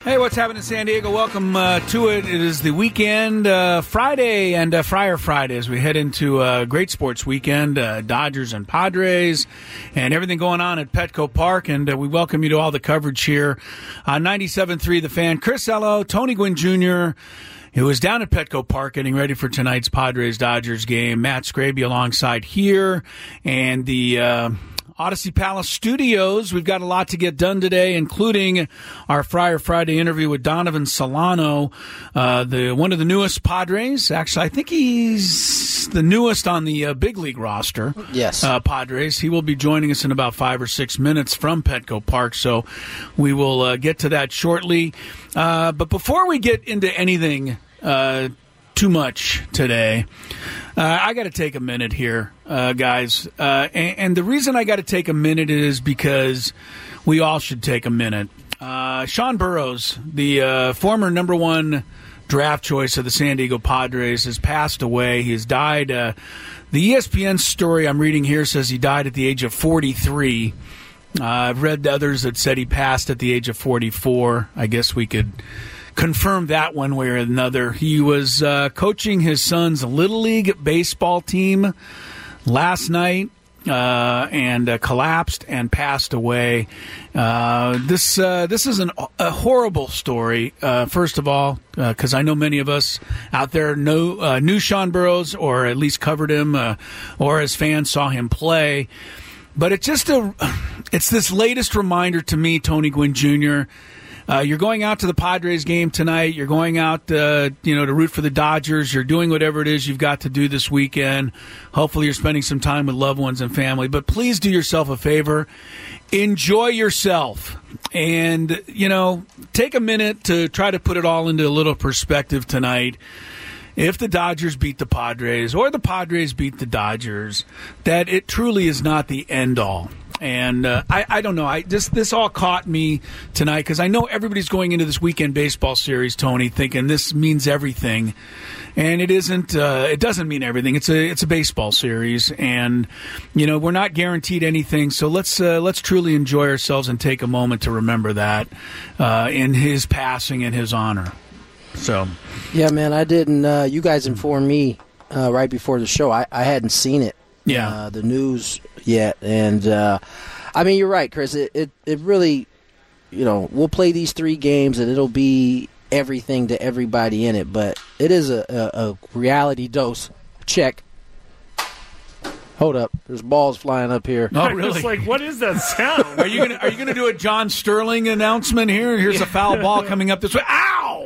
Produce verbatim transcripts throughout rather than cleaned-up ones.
Hey, what's happening in San Diego? Welcome uh, to it. It is the weekend, uh, Friday and uh, Friar Friday as we head into a great sports weekend, uh, Dodgers and Padres, and everything going on at Petco Park. And uh, we welcome you to all the coverage here on ninety-seven point three The Fan. Chris Ello, Tony Gwynn Junior, who was down at Petco Park getting ready for tonight's Padres-Dodgers game. Matt Scraby alongside here, and the Uh, Odyssey Palace Studios. We've got a lot to get done today, including our Friar Friday interview with Donovan Solano, uh, the one of the newest Padres. Actually, I think he's the newest on the uh, big league roster. Yes. Uh, Padres. He will be joining us in about five or six minutes from Petco Park, so we will uh, get to that shortly. Uh, but before we get into anything uh, too much today, Uh, I got to take a minute here, uh, guys. Uh, and, and the reason I got to take a minute is because we all should take a minute. Uh, Sean Burroughs, the uh, former number one draft choice of the San Diego Padres, has passed away. He has died. Uh, the E S P N story I'm reading here says he died at the age of forty-three. Uh, I've read others that said he passed at the age of forty-four. I guess we could confirm that one way or another. He was uh, coaching his son's Little League baseball team last night uh, and uh, collapsed and passed away. Uh, this uh, this is an, a horrible story, uh, first of all, because uh, I know many of us out there know, uh, knew Sean Burroughs or at least covered him uh, or as fans saw him play. But it's just a, it's this latest reminder to me, Tony Gwynn Junior, Uh, you're going out to the Padres game tonight. You're going out, uh, you know, to root for the Dodgers. You're doing whatever it is you've got to do this weekend. Hopefully you're spending some time with loved ones and family. But please do yourself a favor. Enjoy yourself. And, you know, take a minute to try to put it all into a little perspective tonight. If the Dodgers beat the Padres or the Padres beat the Dodgers, that it truly is not the end-all. And uh, I, I don't know. I just this all caught me tonight because I know everybody's going into this weekend baseball series, Tony, thinking this means everything, and it isn't. Uh, it doesn't mean everything. It's a it's a baseball series, and you know we're not guaranteed anything. So let's uh, let's truly enjoy ourselves and take a moment to remember that uh, in his passing in his honor. So, yeah, man, I didn't. Uh, you guys informed me uh, right before the show. I, I hadn't seen it. Yeah, uh, the news yet, and uh, I mean, you're right, Chris. It, it it really, you know, we'll play these three games, and it'll be everything to everybody in it. But it is a, a, a reality dose check. Hold up, there's balls flying up here. Oh, really? It's like, what is that sound? Are you gonna Are you gonna do a John Sterling announcement here? Here's a foul ball coming up this way. Ow!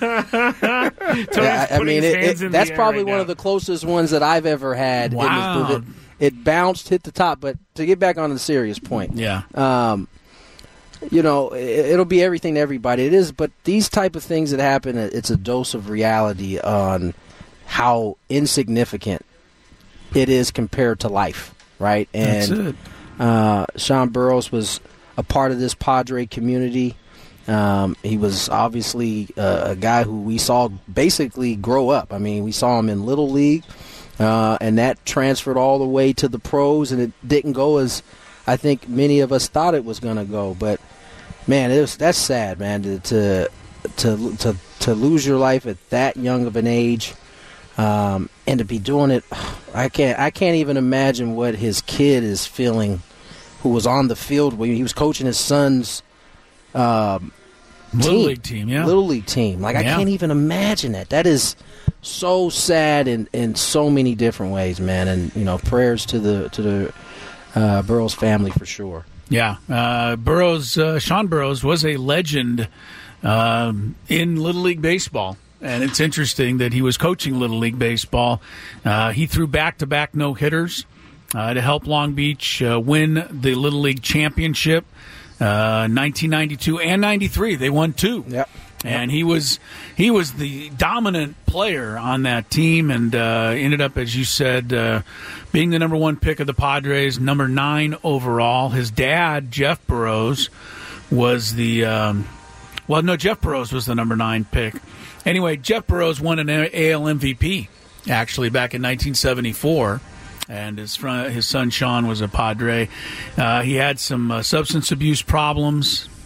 Yeah, I mean, it, it, that's probably right one now. of the closest ones that I've ever had. Wow. In this, it, it bounced, hit the top. But to get back on the serious point, yeah, um, you know, it, it'll be everything to everybody. It is, but these type of things that happen, it's a dose of reality on how insignificant it is compared to life, right? And that's it. Uh, Sean Burroughs was a part of this Padre community. Um, he was obviously uh, a guy who we saw basically grow up. I mean, we saw him in Little League, uh, and that transferred all the way to the pros, and it didn't go as I think many of us thought it was going to go. But man, it was that's sad, man, to to to to, to lose your life at that young of an age. Um, and to be doing it, I can't. I can't even imagine what his kid is feeling, who was on the field when he was coaching his son's um, Little team, League team. Yeah, Little League team. Like Yeah. I can't even imagine that. That is so sad in, in so many different ways, man. And you know, prayers to the to the uh, Burroughs family for sure. Yeah, uh, Burroughs. Uh, Sean Burroughs was a legend um, in Little League baseball. And it's interesting that he was coaching Little League baseball. Uh, he threw back-to-back no-hitters uh, to help Long Beach uh, win the Little League championship. Uh, nineteen ninety-two and ninety-three, they won two. Yep. And he was he was the dominant player on that team, and uh, ended up, as you said, uh, being the number one pick of the Padres, number nine overall. His dad, Jeff Burroughs, was the um, well, no, Jeff Burroughs was the number nine pick. Anyway, Jeff Burroughs won an A L M V P, actually, back in nineteen seventy-four, and his fr- his son Sean was a Padre. Uh, he had some uh, substance abuse problems,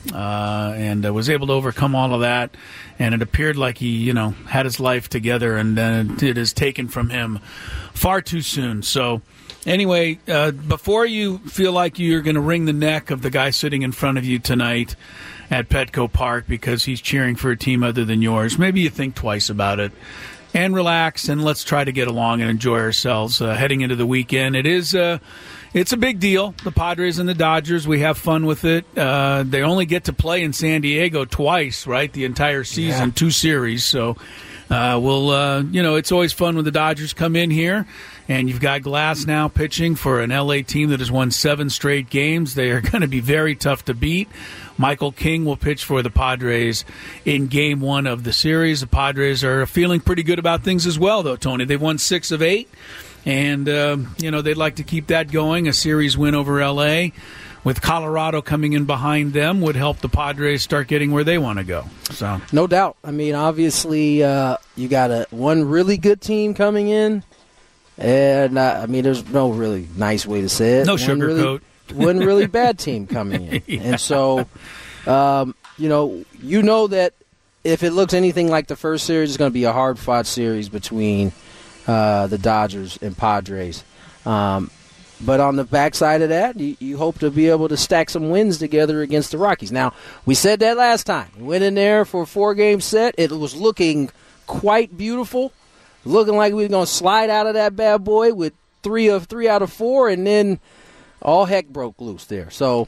uh, and uh, was able to overcome all of that. And it appeared like he, you know, had his life together, and then it is taken from him far too soon. So, anyway, uh, before you feel like you're going to wring the neck of the guy sitting in front of you tonight at Petco Park because he's cheering for a team other than yours, maybe you think twice about it and relax, and let's try to get along and enjoy ourselves uh, heading into the weekend. It is uh, it's a big deal, the Padres and the Dodgers. We have fun with it. Uh, they only get to play in San Diego twice, right, the entire season, yeah. two series. So uh, we'll, uh, you know, it's always fun when the Dodgers come in here. And you've got Glass now pitching for an L A team that has won seven straight games. They are going to be very tough to beat. Michael King will pitch for the Padres in game one of the series. The Padres are feeling pretty good about things as well, though, Tony. They've won six of eight, and, um, you know, they'd like to keep that going. A series win over L A with Colorado coming in behind them would help the Padres start getting where they want to go. So, no doubt. I mean, obviously, uh, you got a one really good team coming in. And, uh, I mean, there's no really nice way to say it. No sugarcoat. Really, one really bad team coming in. yeah. And so, um, you know, you know that if it looks anything like the first series, it's going to be a hard-fought series between uh, the Dodgers and Padres. Um, but on the backside of that, you, you hope to be able to stack some wins together against the Rockies. Now, we said that last time. We went in there for a four-game set. It was looking quite beautiful. Looking like we were going to slide out of that bad boy with three of three out of four, and then all heck broke loose there. So,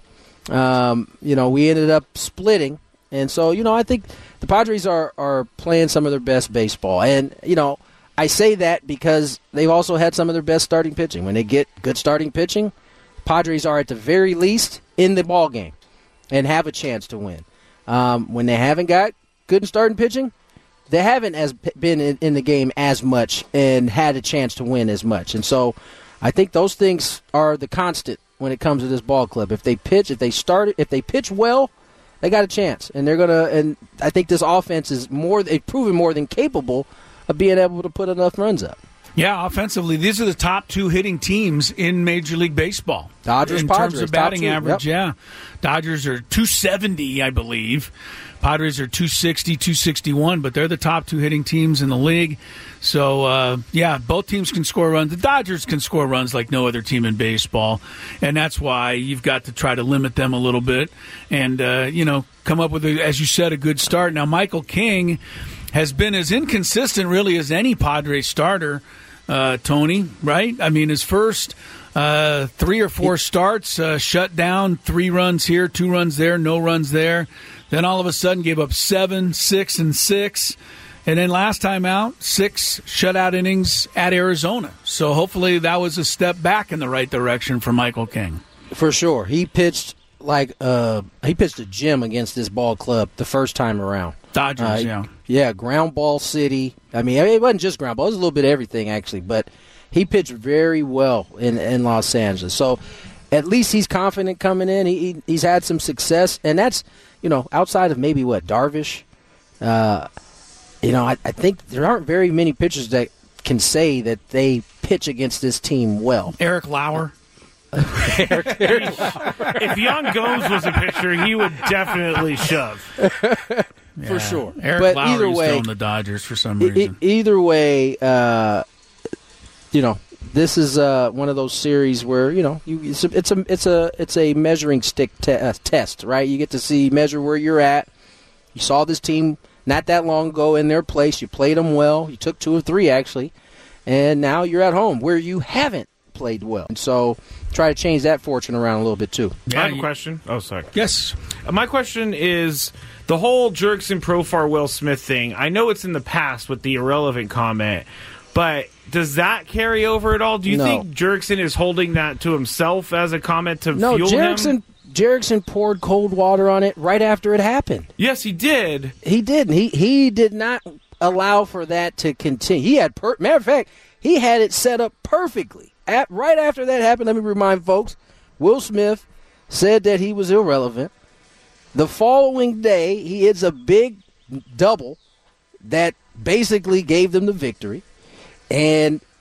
um, you know, we ended up splitting. And so, you know, I think the Padres are, are playing some of their best baseball. And, you know, I say that because they've also had some of their best starting pitching. When they get good starting pitching, Padres are at the very least in the ball game and have a chance to win. Um, when they haven't got good starting pitching, they haven't as been in, in the game as much and had a chance to win as much. And so I think those things are the constant when it comes to this ball club. If they pitch, if they start, if they pitch well, they got a chance. And they're going to, and I think this offense is more, they've proven more than capable of being able to put enough runs up. Yeah, offensively, these are the top two hitting teams in Major League Baseball. Dodgers, in Padres, terms of batting top two, average, yep. yeah. Dodgers are two seventy, I believe. Padres are two sixty, two sixty-one, but they're the top two hitting teams in the league. So, uh, yeah, both teams can score runs. The Dodgers can score runs like no other team in baseball, and that's why you've got to try to limit them a little bit and, uh, you know, come up with, a, as you said, a good start. Now, Michael King has been as inconsistent, really, as any Padres starter, uh, Tony, right? I mean, his first uh, three or four starts uh, shut down, three runs here, two runs there, no runs there. Then all of a sudden gave up seven, six, and six. And then last time out, six shutout innings at Arizona. So hopefully that was a step back in the right direction for Michael King. For sure. He pitched like uh, he pitched a gem against this ball club the first time around. Dodgers, uh, yeah. Yeah, ground ball city. I mean, it wasn't just ground ball. It was a little bit of everything, actually. But he pitched very well in, in Los Angeles. So at least he's confident coming in. He, he He's had some success. And that's, you know, outside of maybe, what, Darvish, uh, you know, I, I think there aren't very many pitchers that can say that they pitch against this team well. Eric Lauer. Eric, Eric Lauer. If Yan Gomes was a pitcher, he would definitely shove. Yeah. For sure. Eric but Lauer either is way, still in the Dodgers for some e- reason. E- either way, uh, you know, this is uh, one of those series where, you know, you, it's, a, it's a it's a it's a measuring stick te- uh, test, right? You get to see measure where you're at. You saw this team not that long ago in their place. You played them well. You took two or three actually, and now you're at home where you haven't played well. And so try to change that fortune around a little bit too. Yeah, I have a question. Oh, sorry. Yes. Uh, my question is the whole Jurickson Profar Will Smith thing. I know it's in the past with the irrelevant comment, but does that carry over at all? Do you no. think Jurickson is holding that to himself as a comment to no, fuel Jurickson, him? Jurickson poured cold water on it right after it happened. Yes, he did. He didn't. He he did not allow for that to continue. He had, per- matter of fact, he had it set up perfectly. At, right after that happened, let me remind folks, Will Smith said that he was irrelevant. The following day, he hits a big double that basically gave them the victory. And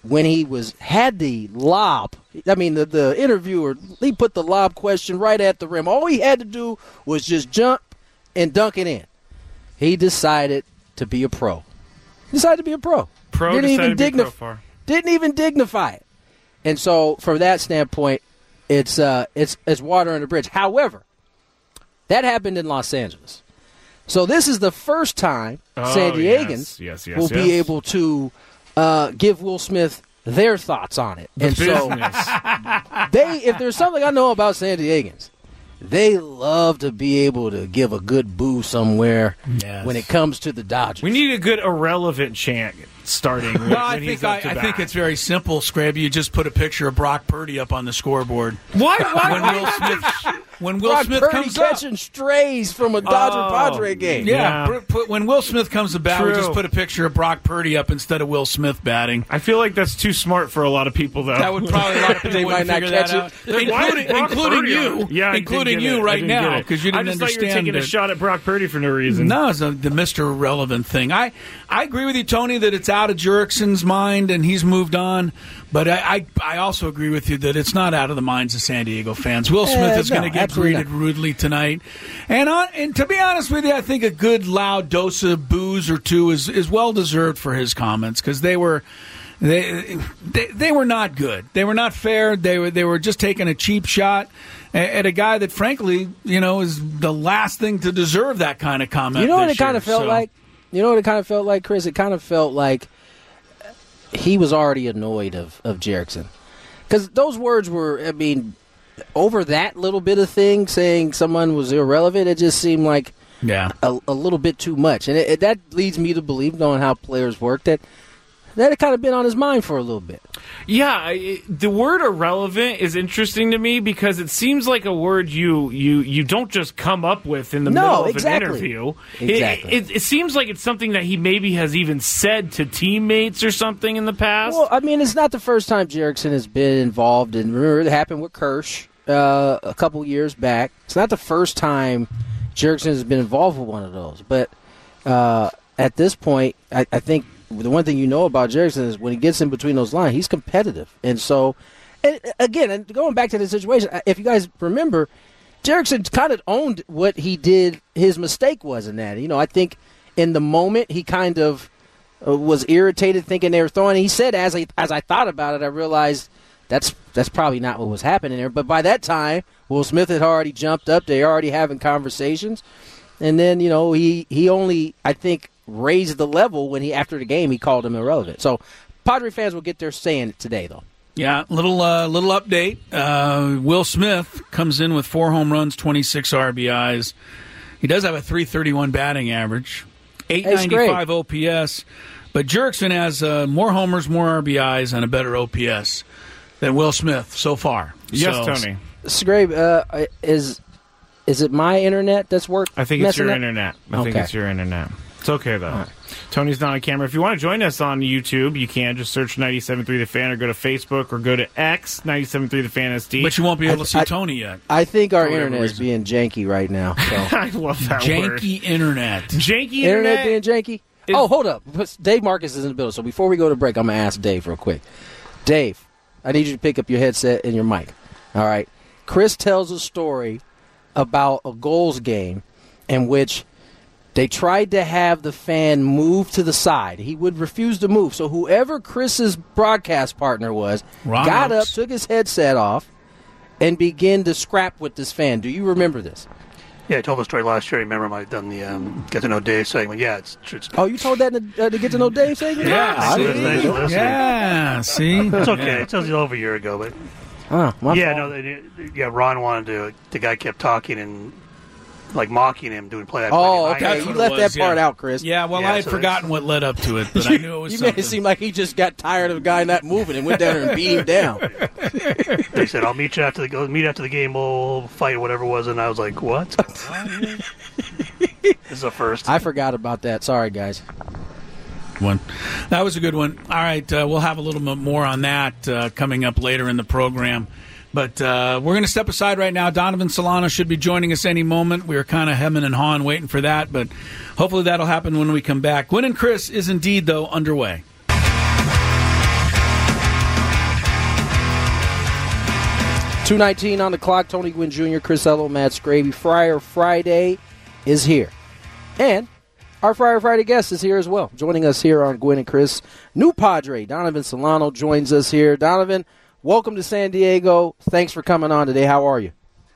when he was had the lob, I mean, the, the interviewer, he put the lob question right at the rim. All he had to do was just jump and dunk it in. He decided to be a pro. He decided to be a pro. Pro didn't decided even to be dignif- pro for. Didn't even dignify it. And so, from that standpoint, it's uh, it's it's water under the bridge. However, that happened in Los Angeles. So this is the first time Oh, San Diegans yes, yes, yes, will yes. be able to uh, give Will Smith their thoughts on it. The and business. so they, if there's something I know about San Diegans, they love to be able to give a good boo somewhere Yes. when it comes to the Dodgers. We need a good irrelevant chant starting. When, Well, I when he's think up I, to I bat. think it's very simple, Scraby. You just put a picture of Brock Purdy up on the scoreboard. Why? Why? When Will Smith when Will Brock Smith Purdy comes up, catching strays from a Dodger Oh, Padre game. yeah, Yeah. put- put- when Will Smith comes to bat, we True. just put a picture of Brock Purdy up instead of Will Smith batting. I feel like that's too smart for a lot of people, though. That would probably a lot of people They wouldn't might not figure that catch out, it. Why including, is Brock including Purdy you, on it? Yeah, I including didn't get you it. I right didn't now get it. because you didn't I just thought you were understand taking a it. shot at Brock Purdy for no reason. No, it's a, the Mister Irrelevant thing. I, I agree with you, Tony, that it's out of Jurickson's mind and he's moved on. But I, I, I also agree with you that it's not out of the minds of San Diego fans. Will Smith Eh, is going no, to get absolutely greeted not. rudely tonight. And, on, and to be honest with you, I think a good loud dose of booze or two is, is well deserved for his comments because they were they, they they were not good. They were not fair. They were they were just taking a cheap shot at a guy that, frankly, you know, is the last thing to deserve that kind of comment. You know what this it kind year. of felt So- like? You know what it kind of felt like, Chris? It kind of felt like he was already annoyed of, of Jerickson. Because those words were, I mean, over that little bit of thing, saying someone was irrelevant, it just seemed like Yeah. a, a little bit too much. And it, it, that leads me to believe, knowing how players work, that that had kind of been on his mind for a little bit. Yeah, I, the word irrelevant is interesting to me because it seems like a word you you, you don't just come up with in the No, middle of exactly. an interview. Exactly. It, it, it seems like it's something that he maybe has even said to teammates or something in the past. Well, I mean, it's not the first time Jerickson has been involved. And remember, it happened with Kirsch uh, a couple years back. It's not the first time Jerickson has been involved with one of those. But uh, at this point, I, I think the one thing you know about Jerickson is when he gets in between those lines, he's competitive. And so, and again, and going back to the situation, if you guys remember, Jerickson kind of owned what he did. His mistake was in that. You know, I think in the moment he kind of uh, was irritated, thinking they were throwing. He said, as I as I thought about it, I realized that's that's probably not what was happening there. But by that time, Will Smith had already jumped up. They were already having conversations, and then you know he he only I think raised the level when he after the game he called him irrelevant. So Padre fans will get their say in it today, though. Yeah, little uh, little update. Uh, Will Smith comes in with four home runs, twenty-six R B Is. He does have a three thirty-one batting average, eight ninety-five O P S. But Jurickson has uh, more homers, more R B Is, and a better O P S than Will Smith so far. yes, So- Tony. Scrape, uh, is is it my internet that's work? I think it's messing your up? internet. I think Okay. it's your internet. It's okay, though. right. Tony's not on camera. If you want to join us on YouTube, you can. Just search ninety-seven point three The Fan or go to Facebook or go to X, ninety-seven point three The Fan S D. But you won't be able I- to see I- Tony yet. I think our For whatever internet is being janky right now. So. I love that word. Janky internet. Janky internet internet? being janky. is- Oh, hold up. Dave Marcus is in the building. So before we go to break, I'm going to ask Dave real quick. Dave, I need you to pick up your headset and your mic. All right. Chris tells a story about a goals game in which they tried to have the fan move to the side. He would refuse to move. So whoever Chris's broadcast partner was Ron got Oaks. up, took his headset off, and began to scrap with this fan. Do you remember this? Yeah, I told the story last year. I remember when I done the um, Get to Know Dave segment. Yeah, it's it's, Oh, you told that in the, uh, to Get to Know Dave segment? Yeah, I see? didn't Thanks for listening. Yeah, see? it's okay. Yeah. It tells you over a year ago, but Oh, my yeah, fault. no, they, yeah. Ron wanted to. The guy kept talking and like mocking him, doing play. Oh, I- okay. That's You what it left was, that part yeah. out, Chris. Yeah, well, Yeah, I had so forgotten what led up to it, but I knew it was You something. made it seem like he just got tired of the guy not moving and went down there and beat him down. They said, "I'll meet you after the go. Meet after the game. We'll fight, whatever it was." And I was like, "What?" This is a first. I forgot about that. Sorry, guys. one. That was a good one. All right, uh, we'll have a little bit more on that uh, coming up later in the program. But uh, we're going to step aside right now. Donovan Solano should be joining us any moment. We were kind of hemming and hawing, waiting for that, but hopefully that'll happen when we come back. Gwynn and Chris is indeed, though, underway. two nineteen on the clock. Tony Gwynn Junior, Chris Ello, Matt Scraby. Friar Friday is here. And our Friar Friday guest is here as well. Joining us here on Gwynn and Chris, new Padre, Donovan Solano, joins us here. Donovan, welcome to San Diego. Thanks for coming on today. How are you?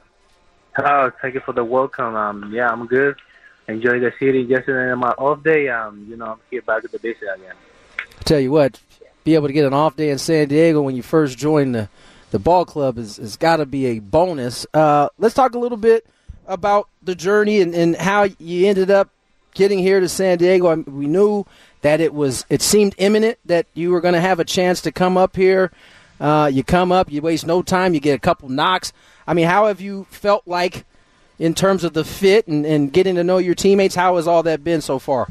Oh, thank you for the welcome. Um, yeah, I'm good. Enjoy the city. Yesterday on my off day, um, you know, I'm here back at the base again. I tell you what, be able to get an off day in San Diego when you first joined the, the ball club is has got to be a bonus. Uh, let's talk a little bit about the journey and, and how you ended up getting here to San Diego. I mean, we knew that it was it seemed imminent that you were going to have a chance to come up here. Uh, you come up, you waste no time, you get a couple knocks. I mean, how have you felt like in terms of the fit and, and getting to know your teammates? How has all that been so far?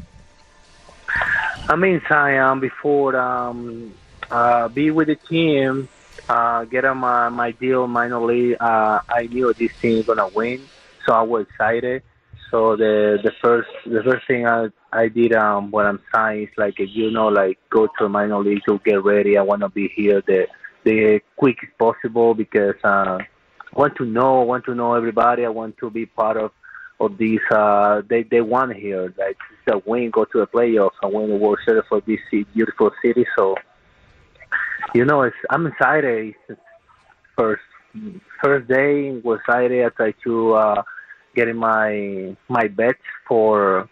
I mean, um, before um, uh, be with the team, uh, get on my, my deal minor league, uh, I knew this team going to win, so I was excited. So the the first the first thing I I did um, when I'm signed is like, you know, like go to a minor league to get ready. I want to be here the the quick as possible because uh, I want to know, I want to know everybody. I want to be part of of these. Uh, they they want here, like it's a win, go to the playoffs, and win the World Series for this beautiful city. So you know, it's, I'm excited. It's first first day was excited. I tried to uh, get in my my bets for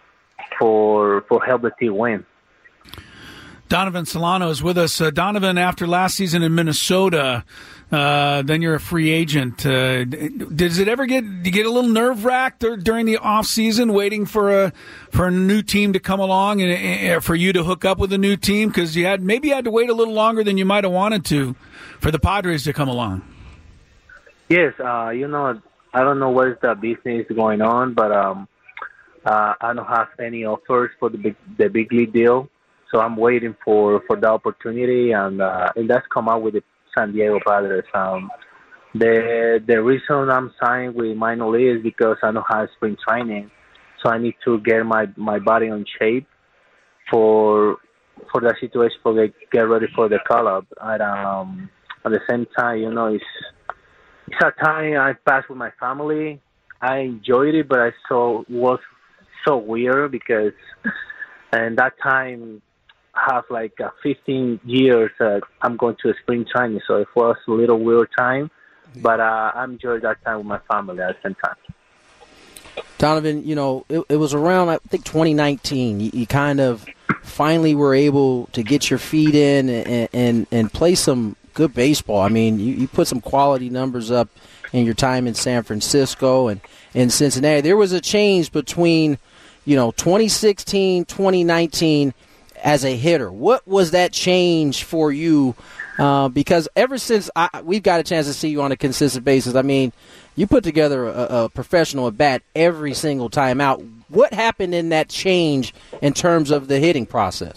for for help the team win. Donovan Solano is with us. Uh, Donovan, after last season in Minnesota, uh, then you're a free agent. Uh, does it ever get do you get a little nerve wracked during the off season, waiting for a for a new team to come along and, and for you to hook up with a new team? Because you had maybe you had to wait a little longer than you might have wanted to for the Padres to come along. Yes, uh, you know, I don't know what is the business going on, but um, uh, I don't have any offers for the big the big league deal. So I'm waiting for, for the opportunity, and uh, and that's come out with the San Diego Padres. Um, the the reason I'm signed with minor league is because I don't have spring training, so I need to get my, my body in shape for for that situation, for the, get ready for the call-up. And um, at the same time, you know, it's it's a time I passed with my family. I enjoyed it, but I saw it was so weird because, and that time. Have like uh, fifteen years uh, I'm going to a spring training, so it was a little weird time, but uh, I enjoyed that time with my family at the same time. Donovan, you know, it, it was around, I think, twenty nineteen. You, you kind of finally were able to get your feet in and, and, and play some good baseball. I mean, you, you put some quality numbers up in your time in San Francisco and in Cincinnati. There was a change between, you know, twenty sixteen, twenty nineteen as a hitter. What was that change for you? Uh, because ever since I, we've got a chance to see you on a consistent basis, I mean, you put together a, a professional at bat every single time out. What happened in that change in terms of the hitting process?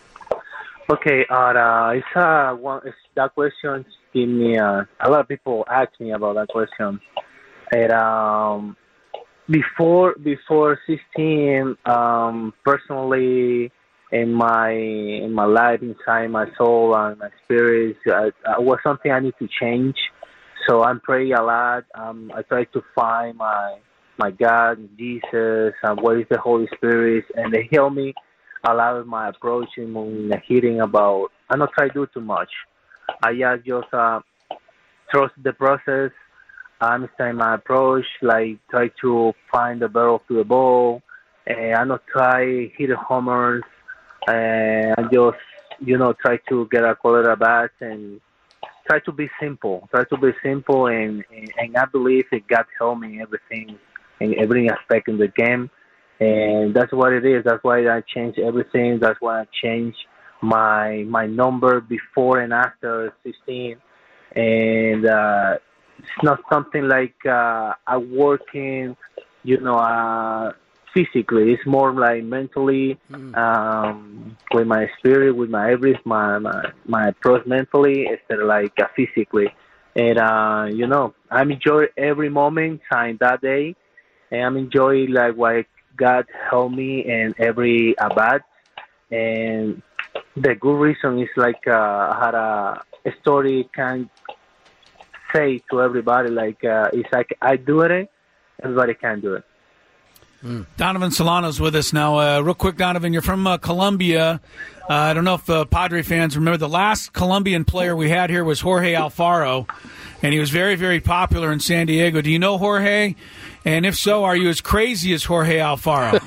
Okay, uh, it's, uh, one, it's, that question give me, uh, a lot of people ask me about that question. And, um, before, before sixteen, um, personally, in my in my life, inside my soul and my spirit, uh, uh, was something I need to change. So I'm praying a lot. Um, I try to find my my God, Jesus, and what is the Holy Spirit, and they help me a lot with my approach in the hitting. About I don't try to do too much. I just just uh, trust the process. I understand my approach. Like try to find the barrel to the ball, and I don't try hit homers. And I just, you know, try to get a quality at bats and try to be simple. Try to be simple, and, and, and I believe that God helped me everything, in every aspect in the game. And that's what it is. That's why I changed everything. That's why I changed my my number before and after sixteen. And uh, it's not something like uh, I work in, you know, uh, physically. It's more like mentally, um, with my spirit, with my everything, my, my, my approach mentally, instead of like uh, physically. And, uh, you know, I'm enjoying every moment in that day. And I'm enjoying like what God helped me in every at-bat. And the good reason is like uh, I had a, a story kind say to everybody like uh, it's like I do it, everybody can do it. Mm. Donovan Solano's with us now. Uh, real quick, Donovan, you're from uh, Colombia. Uh, I don't know if uh, Padre fans remember the last Colombian player we had here was Jorge Alfaro, and he was very, very popular in San Diego. Do you know Jorge? And if so, are you as crazy as Jorge Alfaro?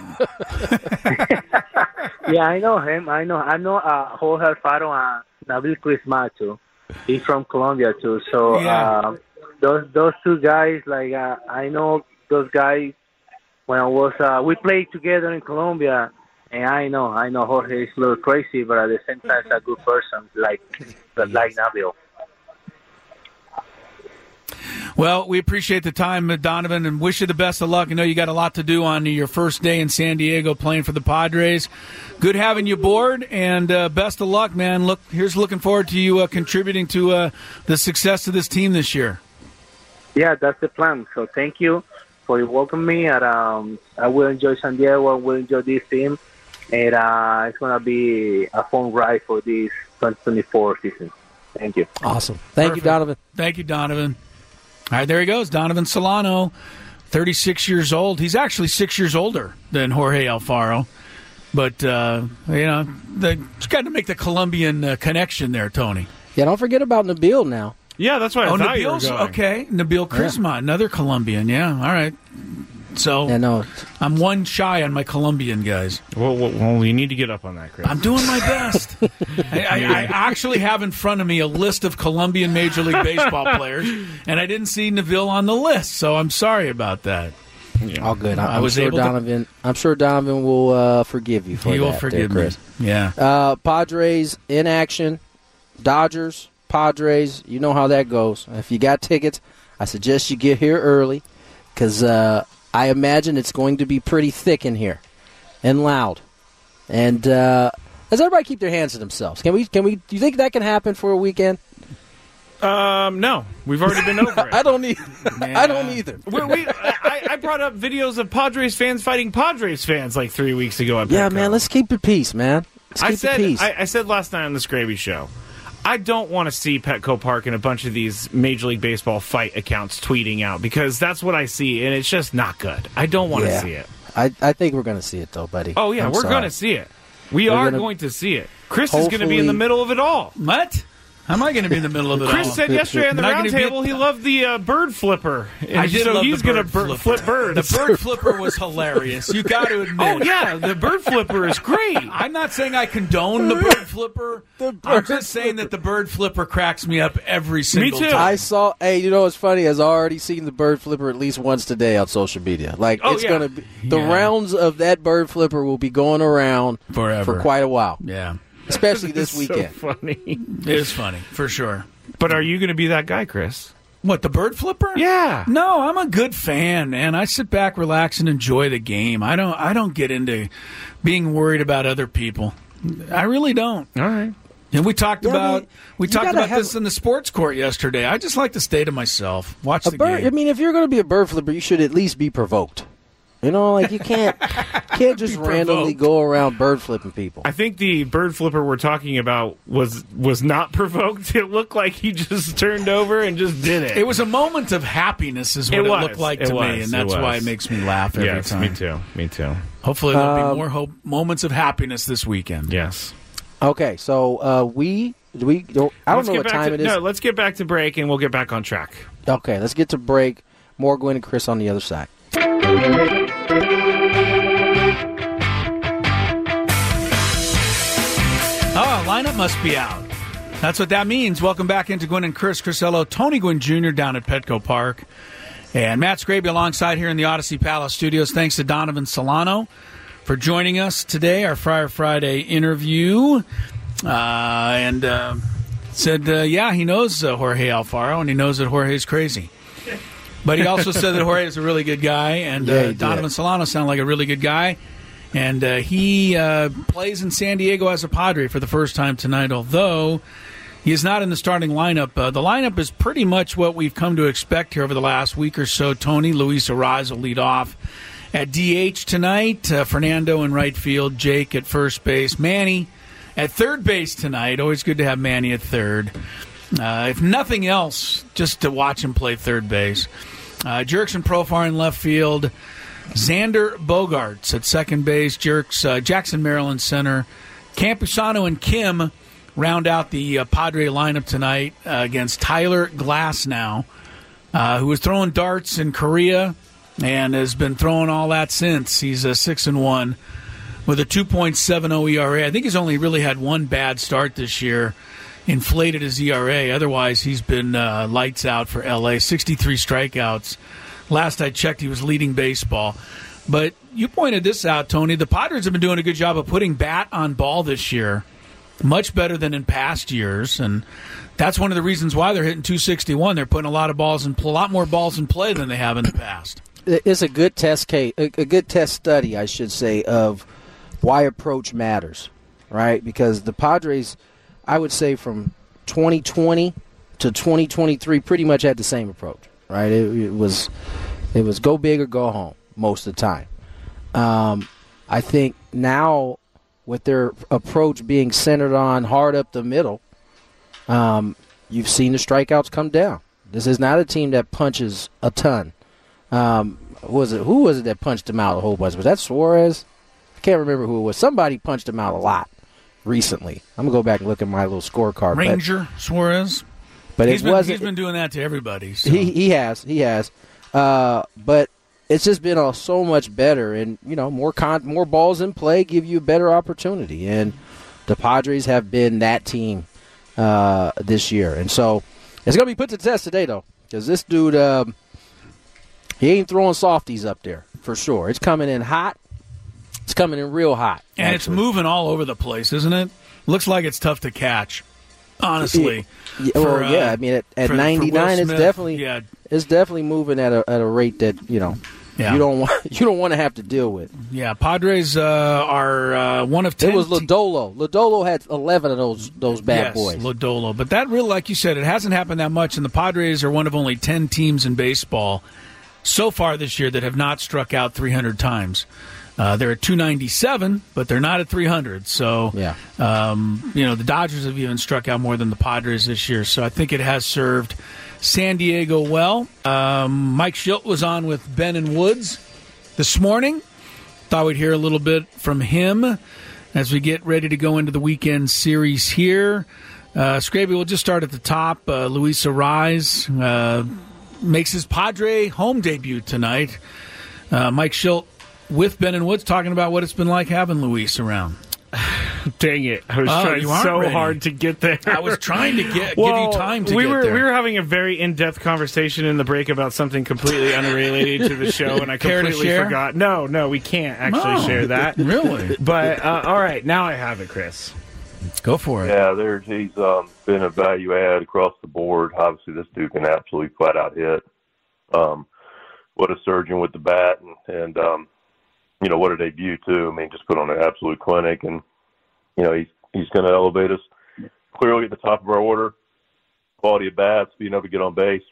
Yeah, I know him. I know. I know uh, Jorge Alfaro and Nabil Crisma too. He's from Colombia too. So Yeah. uh, those those two guys, like uh, I know those guys. When I was, uh, we played together in Colombia, and I know, I know Jorge is a little crazy, but at the same time, he's a good person, like, like Nabil. Well, we appreciate the time, Donovan, and wish you the best of luck. I know you got a lot to do on your first day in San Diego playing for the Padres. Good having you aboard, and uh, best of luck, man. Look, here's looking forward to you uh, contributing to uh, the success of this team this year. Yeah, that's the plan. So thank you for welcoming me. And, um, I will enjoy San Diego. I will enjoy this team. And uh, it's going to be a fun ride for this twenty twenty-four season. Thank you. Awesome. Thank Perfect. you, Donovan. Thank you, Donovan. All right, there he goes, Donovan Solano, thirty-six years old. He's actually six years older than Jorge Alfaro. But, uh, you know, the, you got to make the Colombian uh, connection there, Tony. Yeah, don't forget about Nabil now. Yeah, that's what I oh, thought Nabil's, you were going. okay. Nabil Crisma, yeah. Another Colombian. Yeah, all right. So yeah, no. I'm one shy on my Colombian guys. Well, well, well, you need to get up on that, Chris. I'm doing my best. I, I, I actually have in front of me a list of Colombian Major League Baseball players, and I didn't see Nabil on the list, so I'm sorry about that. Yeah. All good. I'm, I was sure able Donovan. to... I'm sure Donovan will uh, forgive you for he that. He will forgive there, me. Chris. Yeah. Uh, Padres in action. Dodgers. Padres, you know how that goes. If you got tickets, I suggest you get here early because uh, I imagine it's going to be pretty thick in here and loud. And uh, does everybody keep their hands to themselves? Can we? Can we? Do you think that can happen for a weekend? Um, no, we've already been over it. I don't need. Yeah. I don't either. we, we, I, I brought up videos of Padres fans fighting Padres fans like three weeks ago. At yeah, Petco. man. Let's keep it peace, man. Let's keep I said. it peace. I, I said last night on the Scraby Show. I don't want to see Petco Park and a bunch of these Major League Baseball fight accounts tweeting out because that's what I see, and it's just not good. I don't want yeah. to see it. I, I think we're going to see it, though, buddy. Oh, yeah, I'm we're sorry. going to see it. We We're are gonna, going to see it. Chris is going to be in hopefully- the middle of it all. What? How am I going to be in the middle of it all? Chris said yesterday on the Not gonna be roundtable at- he loved the uh, bird flipper. And I did so love he's the gonna bird bir- flipper. flip birds. The bird flipper was hilarious. You got to admit. Oh, yeah, the bird flipper is great. I'm not saying I condone the bird flipper. The I'm bird just saying that the bird flipper cracks me up every single too. time. I saw. Hey, you know what's funny? I've already seen the bird flipper at least once today on social media. Like Oh, it's yeah. gonna be the Yeah. rounds of that bird flipper will be going around Forever. for quite a while, Yeah. especially this It's weekend. so funny. It is funny, for sure. But are you going to be that guy, Chris? What, the bird flipper? Yeah. No, I'm a good fan, man. I sit back, relax, and enjoy the game. I don't I don't get into being worried about other people. I really don't. All right. And we talked Yeah, about but we you talked gotta about have- this in the sports court yesterday. I just like to stay to myself, watch A the bird. game. I mean, if you're going to be a bird flipper, you should at least be provoked. You know, like you can't can't just Be randomly provoked. go around bird flipping people. I think the bird flipper we're talking about was was not provoked. It looked like he just turned over and just did it. It was a moment of happiness, is what It it, was. looked like It to was. me, and It that's why was. it makes me laugh every yes, time. me too. Me too. Hopefully, there'll Um, be more hope, moments of happiness this weekend. Yes. Okay, so uh, we do we. Don't, I don't Let's know get what back time to, it is. No, let's get back to break and we'll get back on track. Okay, let's get to break. More Gwen and Chris on the other side. Oh, lineup must be out. That's what that means. Welcome back into Gwen and Chris Crisello, Tony Gwynn Junior down at Petco Park. And Matt Scraby alongside here in the Odyssey Palace studios. Thanks to Donovan Solano for joining us today, our Friar Friday interview. Uh, and uh, said, uh, yeah, he knows uh, Jorge Alfaro, and he knows that Jorge's crazy. But he also said that Jorge is a really good guy, and Yeah, uh, he did. Donovan Solano sounded like a really good guy. And uh, he uh, plays in San Diego as a Padre for the first time tonight, although he is not in the starting lineup. Uh, the lineup is pretty much what we've come to expect here over the last week or so. Tony, Luis Arraez will lead off at D H tonight. Uh, Fernando in right field. Jake at first base. Manny at third base tonight. Always good to have Manny at third. Uh, if nothing else, just to watch him play third base. Uh, Jurickson Profar in left field. Xander Bogaerts at second base. Jerks, uh, Jackson, Maryland center. Campusano and Kim round out the uh, Padre lineup tonight uh, against Tyler Glasnow, uh, who was throwing darts in Korea and has been throwing all that since. He's a six and one with a two point seven oh E R A. I think he's only really had one bad start this year, inflated his E R A. Otherwise, he's been uh, lights out for L A. sixty-three strikeouts. Last I checked, he was leading baseball. But you pointed this out, Tony. The Padres have been doing a good job of putting bat on ball this year, much better than in past years, and that's one of the reasons why they're hitting two sixty-one. They're putting a lot of balls in, a lot more balls in play than they have in the past. It's a good test case, a good test study, I should say, of why approach matters, right? Because the Padres, I would say, from twenty twenty to twenty twenty-three, pretty much had the same approach, right? It, it was, it was go big or go home most of the time. Um, I think now, with their approach being centered on hard up the middle, um, you've seen the strikeouts come down. This is not a team that punches a ton. Um, was it who was it that punched him out a whole bunch? Was that Suarez? I can't remember who it was. Somebody punched him out a lot recently. I'm gonna go back and look at my little scorecard. Ranger but, Suarez, but he's it been, wasn't. He's been doing that to everybody. So. He he has he has, uh, but it's just been uh, so much better, and you know more con- more balls in play give you a better opportunity, and the Padres have been that team uh, this year, and so it's gonna be put to the test today though, because this dude. Um, He ain't throwing softies up there, for sure. It's coming in hot. It's coming in real hot. And actually. It's moving all over the place, isn't it? Looks like it's tough to catch, honestly. Yeah, for, well, yeah. uh, I mean, at, at for, ninety-nine, for it's definitely yeah. it's definitely moving at a at a rate that you know yeah. you don't want you don't want to have to deal with. Yeah, Padres uh, are uh, one of ten. It was Lodolo. Lodolo had eleven of those those bad yes, boys. Lodolo, but that really, like you said, it hasn't happened that much. And the Padres are one of only ten teams in baseball so far this year that have not struck out three hundred times. Uh, they're at two ninety-seven, but they're not at three hundred. So, yeah. um, you know, the Dodgers have even struck out more than the Padres this year. So I think it has served San Diego well. Um, Mike Schilt was on with Ben and Woods this morning. Thought we'd hear a little bit from him as we get ready to go into the weekend series here. Uh, Scraby, we'll just start at the top. Uh, Luis Arraez uh, makes his Padre home debut tonight. Uh, Mike Schilt with Ben and Woods talking about what it's been like having Luis around. Dang it! I was oh, trying so ready. hard to get there. I was trying to get well, give you time to we get were, there. We were having a very in-depth conversation in the break about something completely unrelated to the show, and I Care completely to share? forgot. No, no, we can't actually no, share that. Really? But uh, all right, now I have it, Chris. Go for it. Yeah, there's he's um, been a value add across the board. Obviously, this dude can absolutely flat out hit. Um, what a surgeon with the bat, and, and um, you know what a debut too. I mean, just put on an absolute clinic, and you know he's he's going to elevate us clearly at the top of our order. Quality of bats, being able to get on base.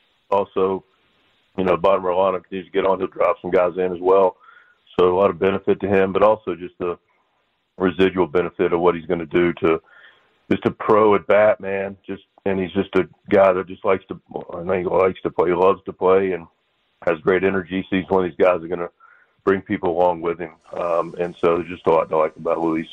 Also, you know, bottom of our lineup continues to get on. He'll drop some guys in as well. So a lot of benefit to him, but also just the residual benefit of what he's going to do to just a pro at bat, man. Just and he's just a guy that just likes to. I think he likes to play, he loves to play, and has great energy. So he's one of these guys that are going to bring people along with him. Um, and so there's just a lot to like about Luis.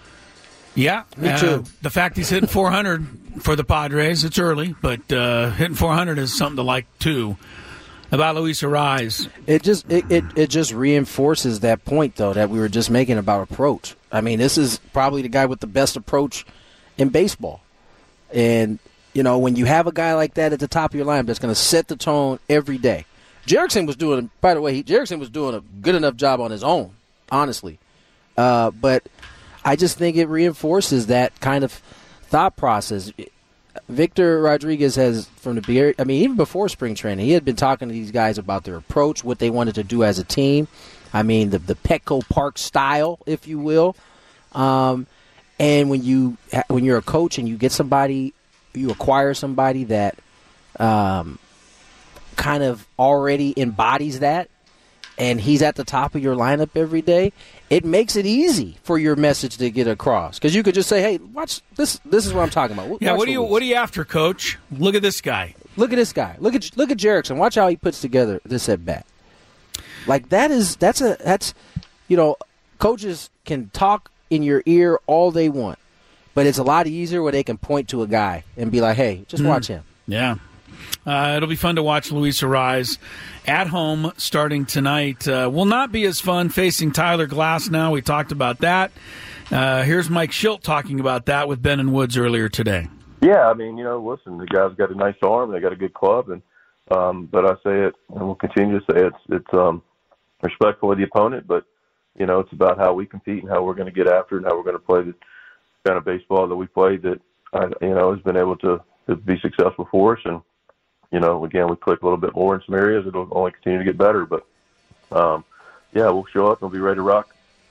Yeah, me uh, too. The fact he's hitting four hundred for the Padres, it's early, but uh, hitting four hundred is something to like too. About Luis Arraez, It just it, it, it just reinforces that point though that we were just making about approach. I mean, this is probably the guy with the best approach in baseball. And, you know, when you have a guy like that at the top of your lineup that's going to set the tone every day. Jerickson was doing, by the way, he, Jerickson was doing a good enough job on his own, honestly. Uh, but I just think it reinforces that kind of thought process. Victor Rodriguez has, from the beginning, I mean, even before spring training, he had been talking to these guys about their approach, what they wanted to do as a team. I mean, the, the Petco Park style, if you will. Um, and when, you, when you're a coach and you get somebody, you acquire somebody that um, kind of already embodies that, and he's at the top of your lineup every day, it makes it easy for your message to get across. Because you could just say, hey, watch this. This is what I'm talking about. Yeah, watch what are you Luis. what are you after, Coach? Look at this guy. Look at this guy. Look at look at Jerickson. Watch how he puts together this at bat. Like that is that's a that's you know, coaches can talk in your ear all they want, but it's a lot easier where they can point to a guy and be like, hey, just mm. watch him. Yeah. Uh, it'll be fun to watch Luis Arraez at home starting tonight. Uh, will not be as fun facing Tyler Glasnow. We talked about that. Uh, here's Mike Schilt talking about that with Ben and Woods earlier today. Yeah, I mean, you know, listen, the guy's got a nice arm. They got a good club. and um, But I say it, and we'll continue to say it, it's, it's um, respectful of the opponent, but, you know, it's about how we compete and how we're going to get after it and how we're going to play the kind of baseball that we played that, I, you know, has been able to, to be successful for us. And, you know, again, we click a little bit more in some areas. It'll only continue to get better. But, um, yeah, we'll show up and we'll be ready to rock.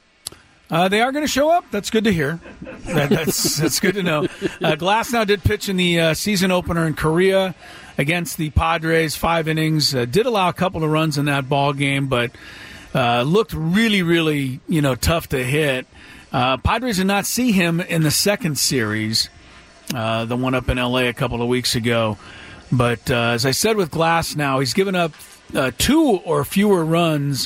Uh, they are going to show up. That's good to hear. That, that's that's good to know. Uh, Glasnow did pitch in the uh, season opener in Korea against the Padres, five innings. Uh, did allow a couple of runs in that ball game, but uh, looked really, really, you know, tough to hit. Uh, Padres did not see him in the second series, uh, the one up in L A a couple of weeks ago. But uh, as I said with Glasnow, he's given up uh, two or fewer runs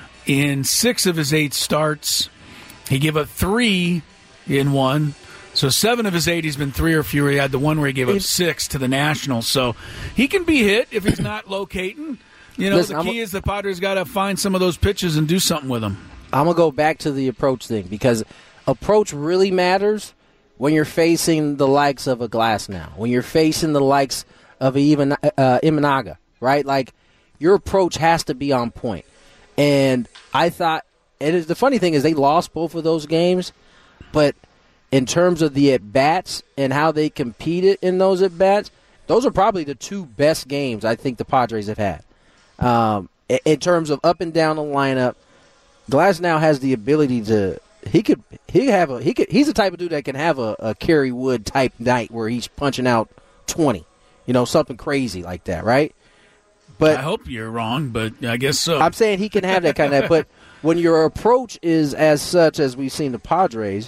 in six of his eight starts. He gave up three in one. So seven of his eight, he's been three or fewer. He had the one where he gave up six to the Nationals. So he can be hit if he's not locating. You know, Listen, the key I'm, is the Padres got to find some of those pitches and do something with them. I'm going to go back to the approach thing because approach really matters when you're facing the likes of a Glasnow, when you're facing the likes of a even uh, Imanaga, right? Like, your approach has to be on point. And I thought, and the funny thing is they lost both of those games, but in terms of the at-bats and how they competed in those at-bats, those are probably the two best games I think the Padres have had. Um, in terms of up and down the lineup, Glasnow has the ability to he could he have a he could he's the type of dude that can have a, a Kerry Wood type night where he's punching out twenty, you know, something crazy like that, right? But I hope you're wrong, but I guess so. I'm saying he can have that kind of. But when your approach is as such as we've seen the Padres,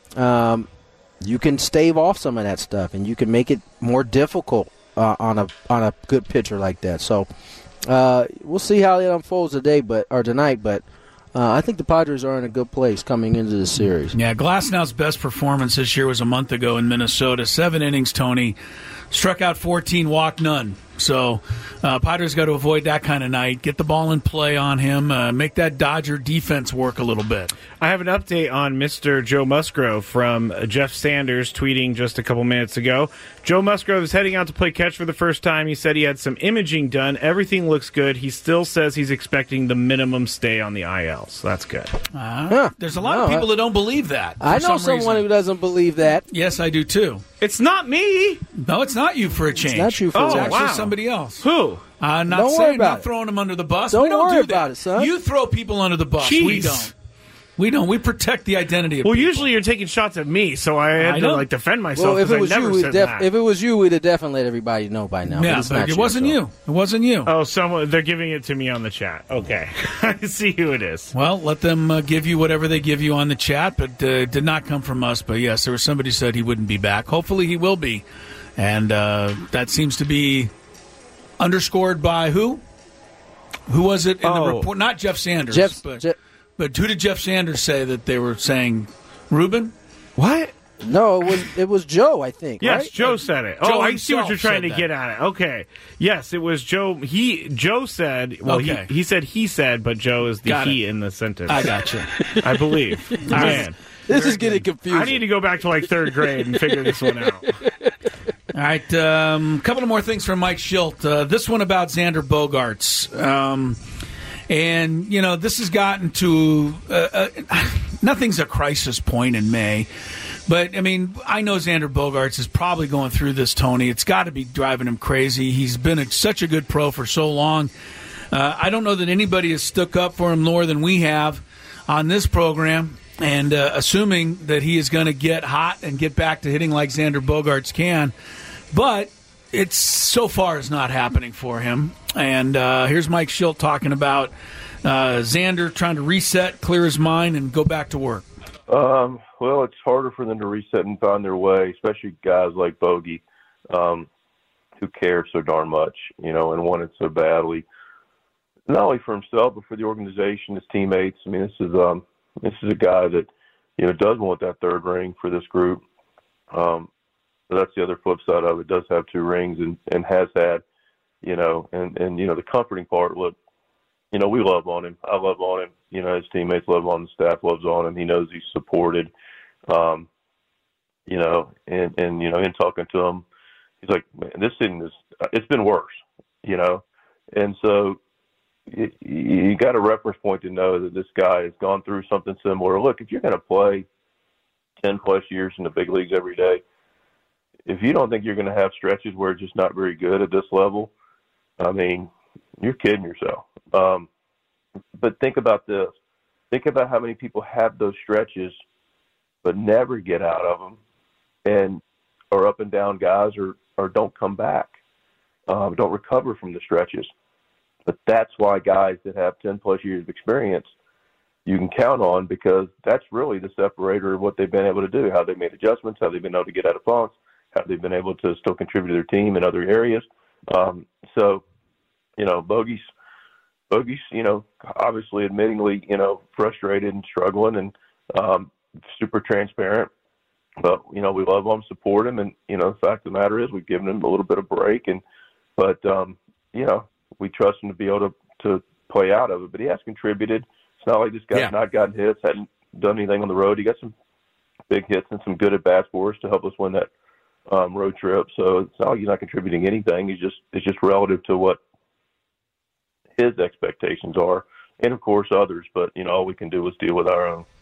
um, you can stave off some of that stuff, and you can make it more difficult uh, on a on a good pitcher like that. So uh, we'll see how it unfolds today, but or tonight. But uh, I think the Padres are in a good place coming into the series. Yeah, Glasnow's best performance this year was a month ago in Minnesota. Seven innings, Tony. Struck out fourteen, walked none. So uh, Padres got to avoid that kind of night. Get the ball in play on him. Uh, make that Dodger defense work a little bit. I have an update on Mister Joe Musgrove from Jeff Sanders tweeting just a couple minutes ago. Joe Musgrove is heading out to play catch for the first time. He said he had some imaging done. Everything looks good. He still says he's expecting the minimum stay on the I L, so that's good. Uh, huh. There's a lot no, of people I, that don't believe that. I know some someone reason. who doesn't believe that. Yes, I do too. It's not me. No, it's not you for a change. It's not you for Oh, a It's change. actually wow. somebody else. Who? I'm not Don't worry saying, about not it. throwing them under the bus. Don't we don't worry do that. about it, son. You throw people under the bus. Jeez. We don't. We don't. We protect the identity of Well, people. usually you're taking shots at me, so I had I to know. like defend myself. Well, if 'cause it I was never you, we'd said def- that. if it was you, we'd have definitely let everybody know by now. Yeah, but, it's but not it wasn't so. you. It wasn't you. Oh, someone they're giving it to me on the chat. Okay, I see who it is. Well, let them uh, give you whatever they give you on the chat, but uh, it did not come from us. But yes, there was somebody who said he wouldn't be back. Hopefully he will be. And uh, that seems to be underscored by who? Who was it in Oh. the report? Not Jeff Sanders. Jeff, but, Je- but who did Jeff Sanders say that they were saying? Ruben? What? no, it was it was Joe, I think. Yes, right? Joe said it. Joe Oh, I see what himself you're trying said to that. get at it. Okay. Yes, it was Joe. He Joe said. Well, Okay. he, he said he said, but Joe is the Got he it. in the sentence. I got you. I believe. Man, This is getting confusing. I need to go back to like third grade and figure this one out. All right, a um, couple of more things from Mike Schilt. Uh, this one about Xander Bogaerts. Um, and, you know, this has gotten to uh, uh, nothing's a crisis point in May. But, I mean, I know Xander Bogaerts is probably going through this, Tony. It's got to be driving him crazy. He's been a, such a good pro for so long. Uh, I don't know that anybody has stuck up for him more than we have on this program. And uh, assuming that he is going to get hot and get back to hitting like Xander Bogaerts can. But it's so far is not happening for him. And uh, here's Mike Schilt talking about uh, Xander trying to reset, clear his mind, and go back to work? Um, well, it's harder for them to reset and find their way, especially guys like Bogey, um, who care so darn much, you know, and want it so badly. Not only for himself, but for the organization, his teammates. I mean, this is um, this is a guy that, you know, does want that third ring for this group. Um, but that's the other flip side of it. Does have two rings and, and has had, you know, and, and, you know, the comforting part, look, you know, we love on him. I love on him. You know, his teammates love on him. The staff loves on him. He knows he's supported. Um, you know, and, and, you know, in talking to him, he's like, man, this thing is, it's been worse, you know. And so you, you got a reference point to know that this guy has gone through something similar. Look, if you're going to play ten plus years in the big leagues every day, if you don't think you're going to have stretches where it's just not very good at this level, I mean, you're kidding yourself. Um, but think about this. Think about how many people have those stretches but never get out of them and are up and down guys or, or don't come back, um, don't recover from the stretches. But that's why guys that have ten-plus years of experience you can count on, because that's really the separator of what they've been able to do, how they've made adjustments, how they've been able to get out of funks, how they've been able to still contribute to their team in other areas. Um, so, you know, Bogey's, Bogey's, you know, obviously admittingly, you know, frustrated and struggling and um, super transparent. But, you know, we love him, support him. And, you know, the fact of the matter is we've given him a little bit of break. And, but, um, you know, we trust him to be able to, to play out of it. But he has contributed. It's not like this guy's yeah. not gotten hits, hadn't done anything on the road. He got some big hits and some good at-bats for us to help us win that um, road trip. So it's not like he's not contributing anything. He's just it's just relative to what his expectations are, and, of course, others. But, you know, all we can do is deal with our own.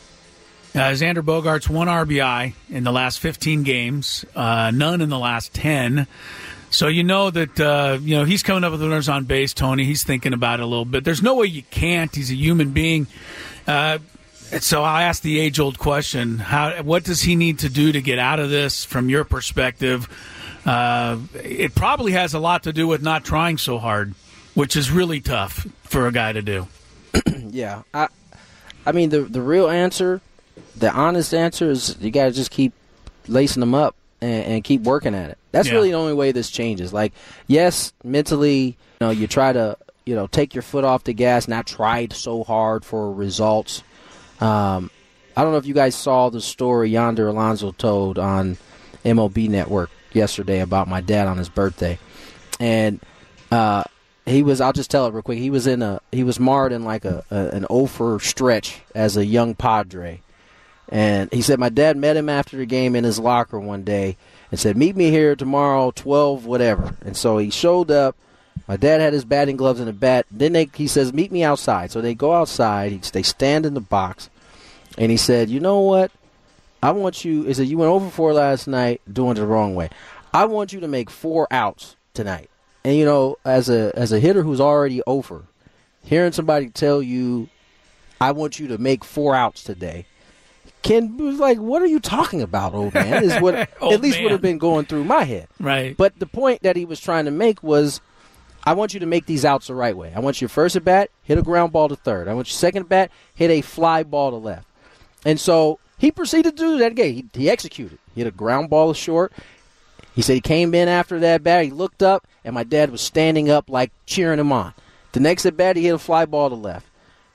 Uh, Xander Bogaerts, one R B I in the last fifteen games, uh, none in the last ten. So you know that, uh, you know, he's coming up with runners on base, Tony. He's thinking about it a little bit. There's no way you can't. He's a human being. Uh, so I ask the age-old question, how, what does he need to do to get out of this from your perspective? Uh, it probably has a lot to do with not trying so hard, which is really tough for a guy to do. yeah. I, I mean, the the real answer, the honest answer is you got to just keep lacing them up and, and keep working at it. That's yeah. really the only way this changes. Like, yes, mentally, you know, you try to, you know, take your foot off the gas, not try so hard for results. Um, I don't know if you guys saw the story Yonder Alonso told on M L B Network yesterday about my dad on his birthday. And uh, he was, I'll just tell it real quick, he was in a, he was marred in like a, a an over stretch as a young Padre. And he said my dad met him after the game in his locker one day and said, meet me here tomorrow, twelve, whatever. And so he showed up. My dad had his batting gloves and a bat. Then they, he says, meet me outside. So they go outside. He, they stand in the box. And he said, you know what? I want you, he said, you went over four last night doing it the wrong way. I want you to make four outs tonight. And, you know, as a as a hitter who's already over, hearing somebody tell you, I want you to make four outs today, Ken was like, what are you talking about, old man? Is what at least man. would have been going through my head. Right. But the point that he was trying to make was, I want you to make these outs the right way. I want your first at bat, hit a ground ball to third. I want your second at bat, hit a fly ball to left. And so he proceeded to do that game. He, he executed. He hit a ground ball to short. He said he came in after that bat. He looked up, and my dad was standing up like cheering him on. The next at bat, he hit a fly ball to left.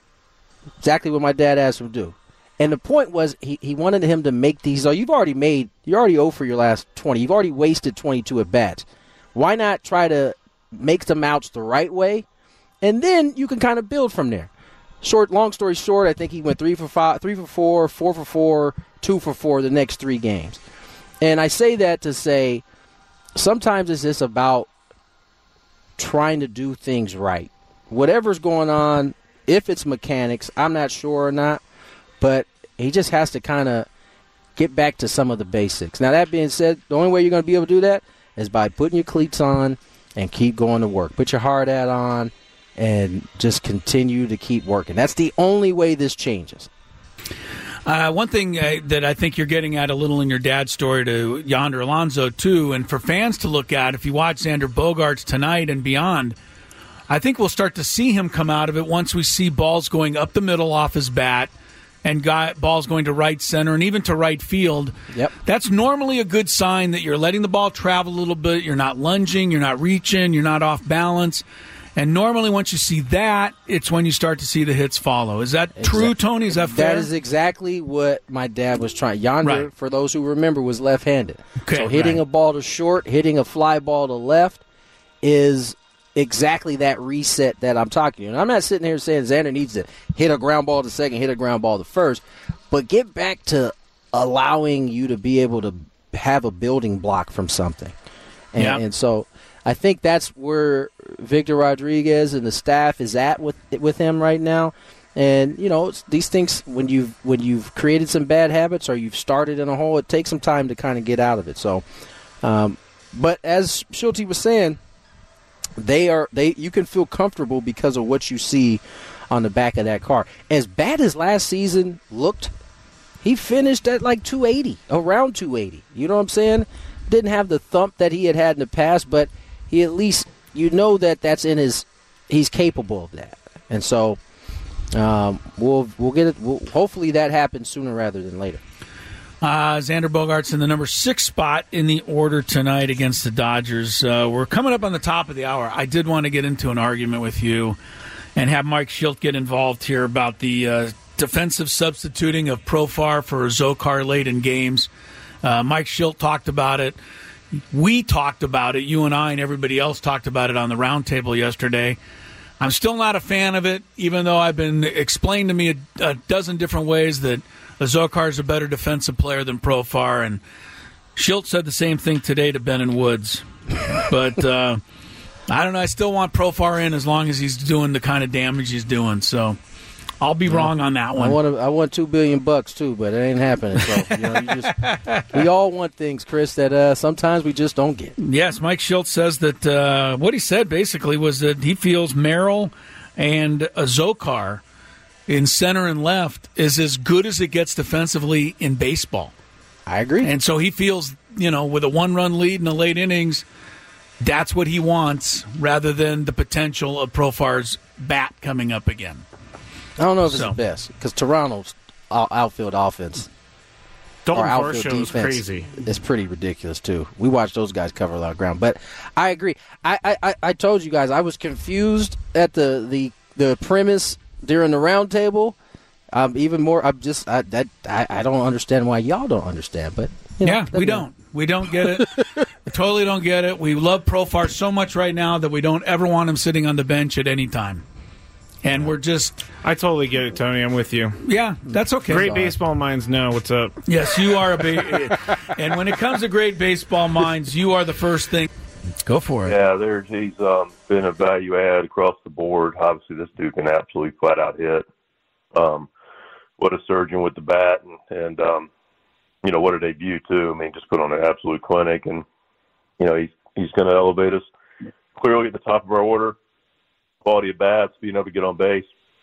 Exactly what my dad asked him to do. And the point was he, he wanted him to make these. Oh, you've already made, you're already oh for your last twenty. You've already wasted twenty-two at bats. Why not try to make some outs the right way? And then you can kind of build from there. Short, long story short, I think he went three for five, three for four, four for four, two for four the next three games. And I say that to say sometimes it's just about trying to do things right. Whatever's going on, if it's mechanics, I'm not sure or not. But he just has to kind of get back to some of the basics. Now, that being said, the only way you're going to be able to do that is by putting your cleats on and keep going to work. Put your hard hat on and just continue to keep working. That's the only way this changes. Uh, one thing uh, that I think you're getting at a little in your dad's story to Yonder Alonso, too, and for fans to look at, if you watch Xander Bogaerts tonight and beyond, I think we'll start to see him come out of it once we see balls going up the middle off his bat and got balls going to right center and even to right field. Yep. That's normally a good sign that you're letting the ball travel a little bit. You're not lunging. You're not reaching. You're not off balance. And normally once you see that, it's when you start to see the hits follow. Is that Exactly. true, Tony? Is that fair? That is exactly what my dad was trying. Yonder, Right. for those who remember, was left-handed. Okay, so hitting right. a ball to short, hitting a fly ball to left is exactly that reset that I'm talking to. And I'm not sitting here saying Xander needs to hit a ground ball to second, hit a ground ball to first, but get back to allowing you to be able to have a building block from something. And, Yeah. and so I think that's where Victor Rodriguez and the staff is at with with him right now. And you know, it's, these things when you when you've created some bad habits or you've started in a hole, it takes some time to kind of get out of it. So, um, but as Schulte was saying, they are they you can feel comfortable because of what you see on the back of that car. As bad as last season looked, he finished at like two eighty, around two eighty. You know what I'm saying? Didn't have the thump that he had had in the past, but he at least, you know that that's in his, he's capable of that. And so um, we'll we'll get it. We'll, hopefully that happens sooner rather than later. Uh, Xander Bogaerts in the number six spot in the order tonight against the Dodgers. Uh, we're coming up on the top of the hour. I did want to get into an argument with you and have Mike Schilt get involved here about the uh, defensive substituting of Profar for Zokar late in games. Uh, Mike Schilt talked about it. We talked about it. You and I and everybody else talked about it on the roundtable yesterday. I'm still not a fan of it, even though I've been explained to me a, a dozen different ways that Zokar is a better defensive player than Profar. And Schilt said the same thing today to Ben and Woods. But uh, I don't know. I still want Profar in as long as he's doing the kind of damage he's doing. So I'll be wrong on that one. I want to, I want two billion bucks too, but it ain't happening. So you know, you just, we all want things, Chris, that uh, sometimes we just don't get. Yes, Mike Schilt says that uh, what he said basically was that he feels Merrill and Zokar in center and left is as good as it gets defensively in baseball. I agree. And so he feels, you know, with a one-run lead in the late innings, that's what he wants rather than the potential of Profar's bat coming up again. I don't know if it's So. the best because Toronto's out- outfield offense Dalton or outfield Varsho is defense crazy. is pretty ridiculous too. We watched those guys cover a lot of ground, but I agree. I, I, I- I told you guys I was confused at the, the, the premise during the round table. Um, even more, I'm just I, that I, I don't understand why y'all don't understand, but you know, Yeah, we doesn't don't. We don't get it. We totally don't get it. We love Profar so much right now that we don't ever want him sitting on the bench at any time. And we're just, I totally get it, Tony. I'm with you. yeah, that's okay. Great baseball minds know what's up. Yes, you are a ba- and when it comes to great baseball minds, you are the first thing. Go for it. Yeah, there's he's um, been a value add across the board. Obviously, this dude can absolutely flat out hit. Um, what a surgeon with the bat, and, and um, you know what a debut too. I mean, just put on an absolute clinic, and you know he's he's going to elevate us clearly at the top of our order. Quality of bats, being able to get on base.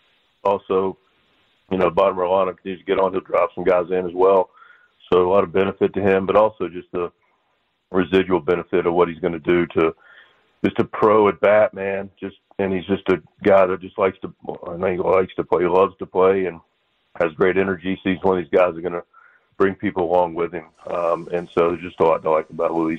Also, you know, bottom of our lineup continues to get on. He'll drop some guys in as well. So a lot of benefit to him, but also just the residual benefit of what he's going to do to just a pro at bat, man. Just and he's just a guy that just likes to. I think he likes to play. He loves to play and has great energy. So he's one of these guys that are going to bring people along with him. Um, and so there's just a lot to like about Luis.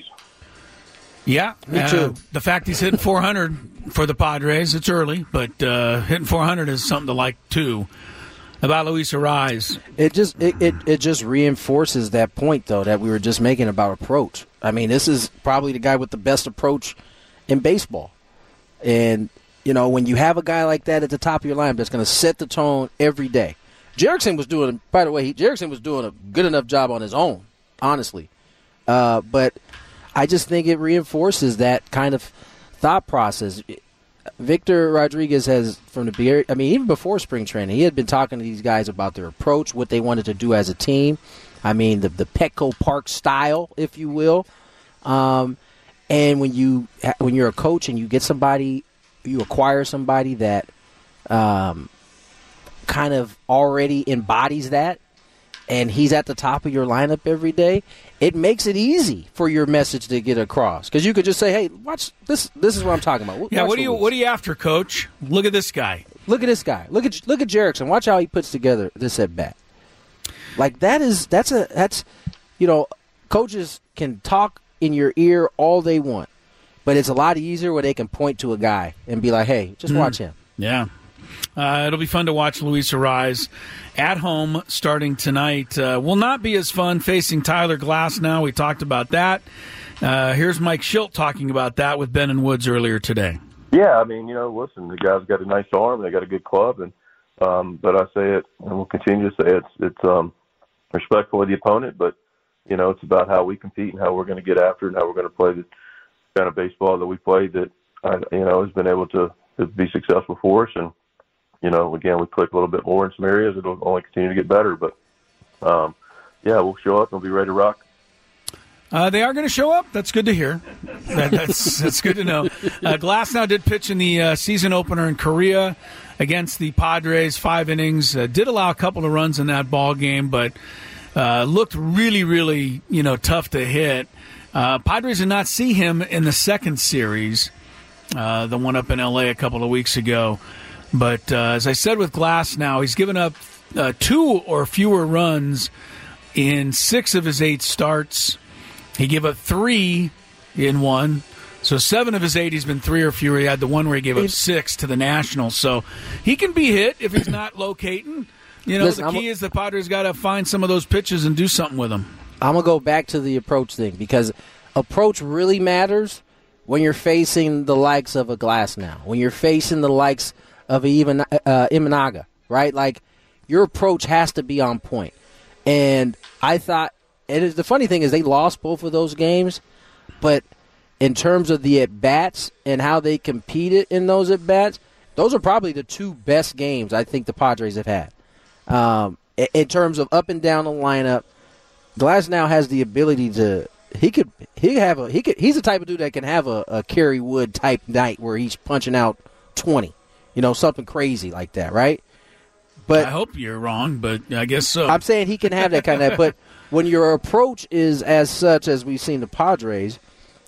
Yeah, Me uh, too. the fact he's hitting four hundred for the Padres, it's early, but uh, hitting four hundred is something to like too. About Luis Arise, It just it, it, it just reinforces that point though that we were just making about approach. I mean, this is probably the guy with the best approach in baseball. And you know, when you have a guy like that at the top of your lineup that's going to set the tone every day. Jerickson was doing by the way, he, Jerickson was doing a good enough job on his own, honestly. Uh, but I just think it reinforces that kind of thought process. Victor Rodriguez has, from the beginning, I mean, even before spring training, he had been talking to these guys about their approach, what they wanted to do as a team. I mean, the, the Petco Park style, if you will. Um, and when, you, when you're a coach and you get somebody, you acquire somebody that um, kind of already embodies that, and he's at the top of your lineup every day, it makes it easy for your message to get across. Because you could just say, "Hey, watch this. This is what I'm talking about." Watch yeah, what are you Luis. what are you after, Coach? Look at this guy. Look at this guy. Look at look at Jerickson. Watch how he puts together this at bat. Like that is that's a that's you know, coaches can talk in your ear all they want, but it's a lot easier where they can point to a guy and be like, "Hey, just mm. watch him." Yeah. Uh, it'll be fun to watch Luis Arraez at home starting tonight. Uh, will not be as fun facing Tyler Glasnow. We talked about that. Uh, here's Mike Schilt talking about that with Ben and Woods earlier today. Yeah, I mean, you know, listen, the guy's got a nice arm. They got a good club, and um, but I say it, and we'll continue to say it, it's it's um, respectful of the opponent, but you know, it's about how we compete and how we're going to get after it and how we're going to play the kind of baseball that we play that I, you know has been able to, to be successful for us. And you know, again, we click a little bit more in some areas. It'll only continue to get better. But, um, yeah, we'll show up and we'll be ready to rock. Uh, they are going to show up. That's good to hear. That, that's that's good to know. Uh, Glasnow did pitch in the uh, season opener in Korea against the Padres, five innings. Uh, did allow a couple of runs in that ball game, but uh, looked really, really, you know, tough to hit. Uh, Padres did not see him in the second series, uh, the one up in L A a couple of weeks ago. But uh, as I said with Glasnow, he's given up uh, two or fewer runs in six of his eight starts. He gave up three in one. So seven of his eight, he's been three or fewer. He had the one where he gave up six to the Nationals. So he can be hit if he's not locating. You know, Listen, the key I'm, is the Padres got to find some of those pitches and do something with them. I'm going to go back to the approach thing because approach really matters when you're facing the likes of a Glasnow, when you're facing the likes of a even uh, Imanaga, right? Like, your approach has to be on point. And I thought, and it, the funny thing is they lost both of those games, but in terms of the at-bats and how they competed in those at-bats, those are probably the two best games I think the Padres have had. Um, in, in terms of up and down the lineup, Glasnow has the ability to he could he have a he could he's the type of dude that can have a, a Kerry Wood type night where he's punching out twenty. You know, something crazy like that, right? But I hope you're wrong, but I guess so. I'm saying he can have that kind of – but when your approach is as such as we've seen the Padres,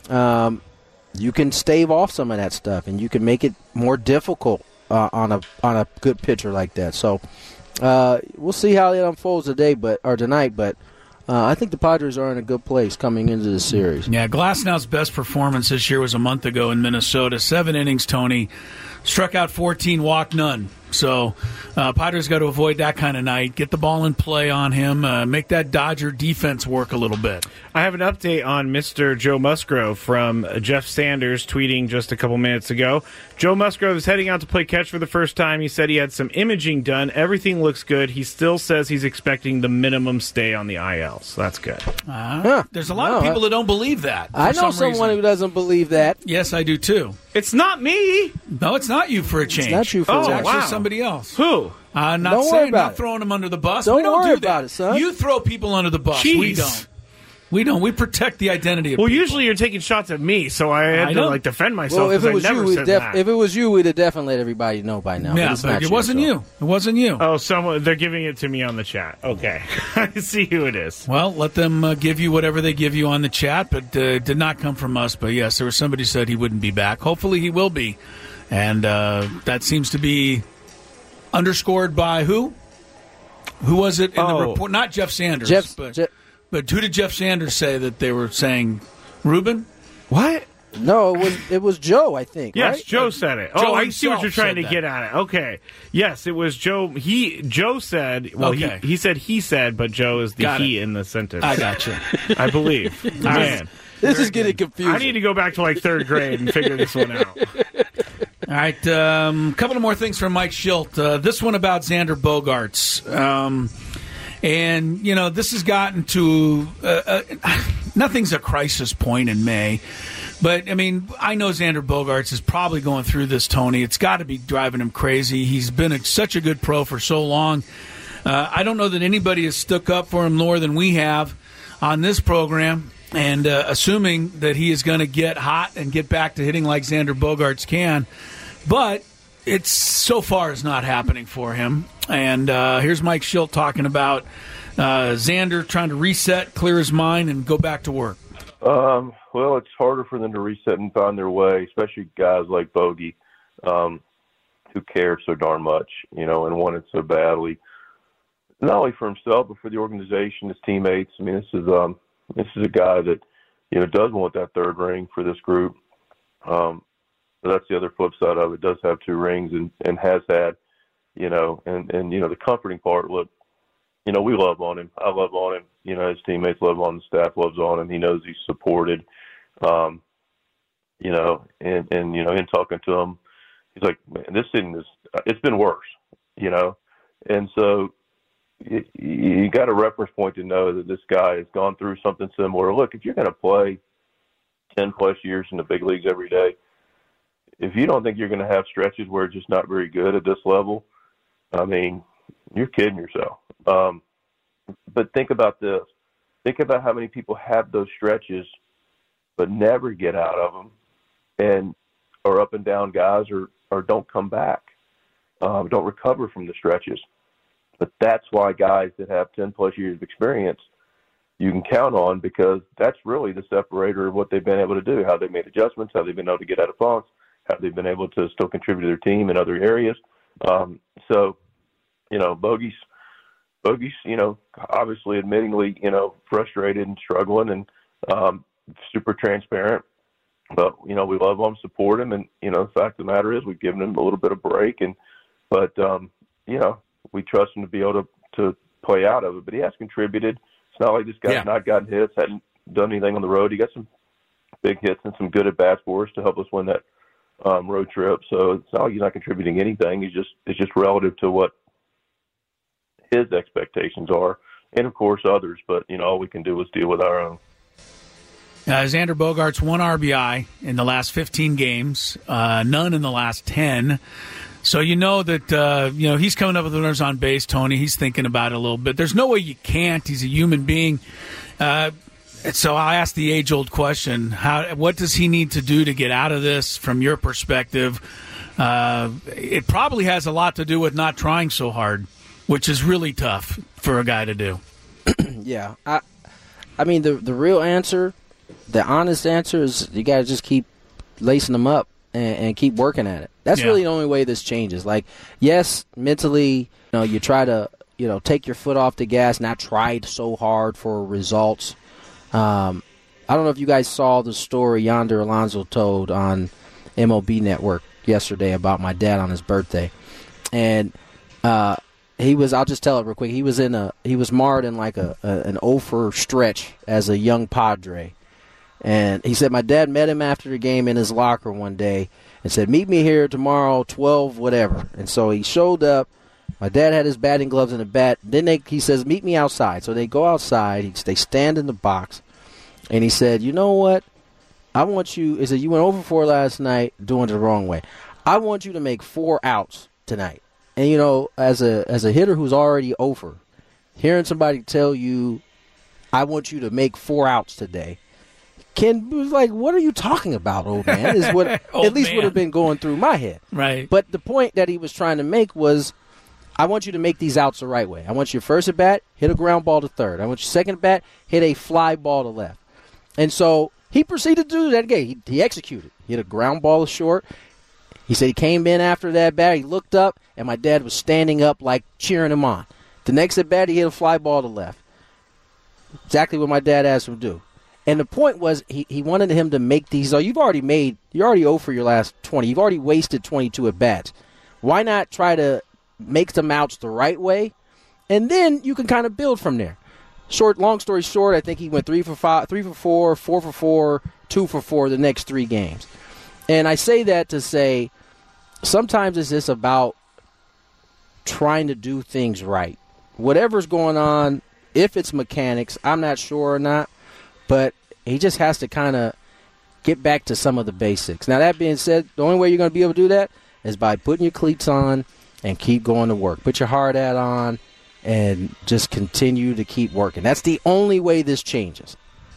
um, you can stave off some of that stuff, and you can make it more difficult uh, on a on a good pitcher like that. So uh, we'll see how it unfolds today, but or tonight, but uh, I think the Padres are in a good place coming into the series. Yeah, Glasnow's best performance this year was a month ago in Minnesota. Seven innings, Tony. Struck out fourteen, walked none. So uh, Padres got to avoid that kind of night. Get the ball in play on him. Uh, make that Dodger defense work a little bit. I have an update on Mister Joe Musgrove from Jeff Sanders tweeting just a couple minutes ago. Joe Musgrove is heading out to play catch for the first time. He said he had some imaging done. Everything looks good. He still says he's expecting the minimum stay on the I L, so that's good. Uh, huh. There's a lot no, of people I, that don't believe that. I know someone reason. who doesn't believe that. Yes, I do too. It's not me. No, it's not you for a change. It's not you for oh, a It's change. actually wow. somebody else. Who? I'm not Don't saying, worry about not it. throwing them under the bus. Don't we don't worry do that. about it, son. You throw people under the bus. Jeez. We don't. We don't. We protect the identity of Well, people. usually you're taking shots at me, so I had I to know. like defend myself. Well, if it was I never you, we'd said def- that. if it was you, we'd have definitely let everybody know by now. Yeah, but, it's but not it you, wasn't so. you. It wasn't you. Oh, someone they're giving it to me on the chat. Okay, I see who it is. Well, let them uh, give you whatever they give you on the chat, but uh, it did not come from us. But yes, there was somebody said he wouldn't be back. Hopefully he will be. And uh, that seems to be underscored by who? Who was it in Oh. the report? Not Jeff Sanders. Jeff, but, Je- but who did Jeff Sanders say that they were saying? Ruben? What? no, it was it was Joe, I think. Yes, right? Joe said it. Joe Oh, I see what himself you're trying said to that. get at it. Okay. Yes, it was Joe. He Joe said. Well, Okay. he, he said he said, but Joe is the Got he it. in the sentence. I got you. I believe. Man, This is getting confusing. I need to go back to like third grade and figure this one out. All right, a um, couple of more things from Mike Schilt. Uh, this one about Xander Bogaerts. Um, and, you know, this has gotten to uh, uh, nothing's a crisis point in May. But, I mean, I know Xander Bogaerts is probably going through this, Tony. It's got to be driving him crazy. He's been a, such a good pro for so long. Uh, I don't know that anybody has stuck up for him more than we have on this program. And uh, assuming that he is going to get hot and get back to hitting like Xander Bogaerts can. But it's so far is not happening for him. And uh, here's Mike Schilt talking about uh, Xander trying to reset, clear his mind, and go back to work? Um, well, it's harder for them to reset and find their way, especially guys like Bogey, um, who cared so darn much, you know, and wanted so badly, not only for himself but for the organization, his teammates. I mean, this is um, this is a guy that, you know, does want that third ring for this group. Um, but that's the other flip side of it. Does have two rings and, and has had, you know, and, and you know the comforting part. Look, you know, we love on him. I love on him. You know, his teammates love on him. The staff loves on him. He knows he's supported. Um, you know, and, and, you know, in talking to him, he's like, man, this thing is, it's been worse, you know? And so you, you got a reference point to know that this guy has gone through something similar. Look, if you're going to play ten plus years in the big leagues every day, if you don't think you're going to have stretches where it's just not very good at this level, I mean, you're kidding yourself. Um, but think about this. Think about how many people have those stretches but never get out of them and are up and down guys or, or don't come back, um, don't recover from the stretches. But that's why guys that have ten plus years of experience you can count on, because that's really the separator of what they've been able to do, how they've made adjustments, how they've been able to get out of funks, how they've been able to still contribute to their team in other areas. Um, so, you know, Bogey's, Bogey's, you know, obviously admittingly, you know, frustrated and struggling and um, super transparent. But, you know, we love him, support him. And, you know, the fact of the matter is we've given him a little bit of break. And, but, um, you know, we trust him to be able to, to play out of it. But he has contributed. It's not like this guy's yeah. not gotten hits, hadn't done anything on the road. He got some big hits and some good at-bats for us to help us win that um, road trip. So it's not like he's not contributing anything. He's just, it's just relative to what his expectations are, and of course others. But, you know, all we can do is deal with our own. Uh, Xander Bogaerts, one R B I in the last fifteen games, uh, none in the last ten. So you know that, uh, you know, he's coming up with runners on base, Tony. He's thinking about it a little bit. There's no way you can't. He's a human being. Uh, so I asked the age-old question, how, what does he need to do to get out of this from your perspective? Uh, it probably has a lot to do with not trying so hard, which is really tough for a guy to do. yeah. I, I mean, the the real answer, the honest answer is you got to just keep lacing them up and, and keep working at it. That's yeah. really the only way this changes. Like, yes, mentally, you know, you try to, you know, take your foot off the gas, not try so hard for results. Um, I don't know if you guys saw the story Yonder Alonso told on M L B Network yesterday about my dad on his birthday. And uh, he was, I'll just tell it real quick, he was in a, he was marred in like a, a an over stretch as a young Padre. And he said my dad met him after the game in his locker one day and said, meet me here tomorrow, twelve, whatever. And so he showed up. My dad had his batting gloves and a bat. Then they, he says, meet me outside. So they go outside. He, they stand in the box. And he said, you know what? I want you, he said, you went over four last night doing it the wrong way. I want you to make four outs tonight. And, you know, as a as a hitter who's already over, hearing somebody tell you, I want you to make four outs today, Ken was like, what are you talking about, old man? Is what at least man. would have been going through my head. Right. But the point that he was trying to make was, I want you to make these outs the right way. I want your first at bat, hit a ground ball to third. I want your second at bat, hit a fly ball to left. And so he proceeded to do that again. He, he executed. He hit a ground ball to short. He said he came in after that bat. He looked up, and my dad was standing up like cheering him on. The next at bat, he hit a fly ball to left. Exactly what my dad asked him to do. And the point was, he, he wanted him to make these. Oh, you've already made, you're already oh for your last twenty. You've already wasted twenty-two at bats. Why not try to make some outs the right way? And then you can kind of build from there. Short, long story short, I think he went three for five, three for four, four for four, two for four the next three games. And I say that to say, sometimes it's just about trying to do things right. Whatever's going on, if it's mechanics, I'm not sure or not, but he just has to kind of get back to some of the basics. Now, that being said, the only way you're going to be able to do that is by putting your cleats on and keep going to work. Put your hard hat on and just continue to keep working. That's the only way this changes.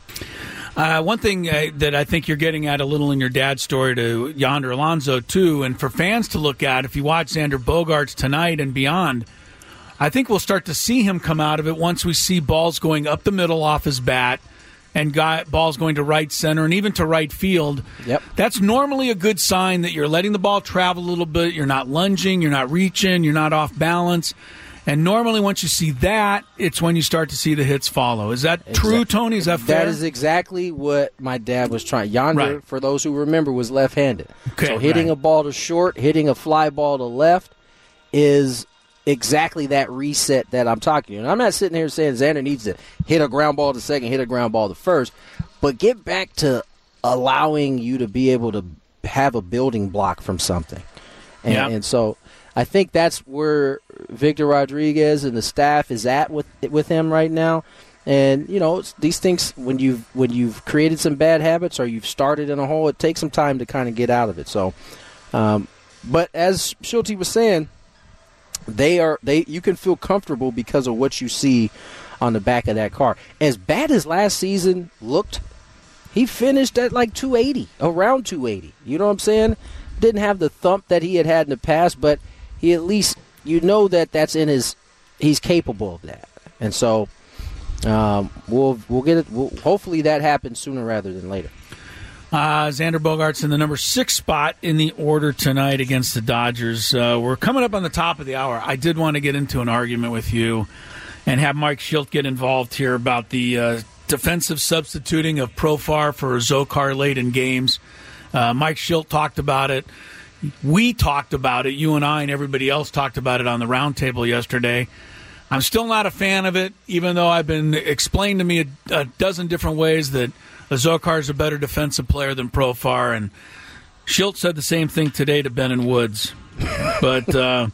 Uh, one thing uh, that I think you're getting at a little in your dad's story to Yonder Alonso, too, and for fans to look at, if you watch Xander Bogaerts tonight and beyond, I think we'll start to see him come out of it once we see balls going up the middle off his bat and guy, balls going to right center and even to right field. Yep. That's normally a good sign that you're letting the ball travel a little bit. You're not lunging. You're not reaching. You're not off balance. And normally once you see that, it's when you start to see the hits follow. Is that Exactly. true, Tony? Is that fair? That is exactly what my dad was trying. Yonder, Right. for those who remember, was left-handed. Okay, so hitting right. a ball to short, hitting a fly ball to left is exactly that reset that I'm talking about. And I'm not sitting here saying Xander needs to hit a ground ball to second, hit a ground ball to first, but get back to allowing you to be able to have a building block from something. And, Yeah. and so I think that's where Victor Rodriguez and the staff is at with with him right now. And you know, it's, these things, when you've when you've created some bad habits or you've started in a hole, it takes some time to kind of get out of it. So, um, but as Schulte was saying, they are they you can feel comfortable because of what you see on the back of that car. As bad as last season looked, he finished at like two eighty, around two eighty. You know what I'm saying? Didn't have the thump that he had had in the past, but he at least, you know that that's in his, he's capable of that. And so um, we'll we'll get it. We'll, hopefully that happens sooner rather than later. Uh, Xander Bogaerts in the number six spot in the order tonight against the Dodgers. Uh, we're coming up on the top of the hour. I did want to get into an argument with you and have Mike Shildt get involved here about the uh, defensive substituting of Profar for Zokar late in games. Uh, Mike Shildt talked about it. We talked about it. You and I and everybody else talked about it on the roundtable yesterday. I'm still not a fan of it, even though I've been explained to me a, a dozen different ways that Zokar is a better defensive player than Profar, and Shildt said the same thing today to Ben and Woods. But uh,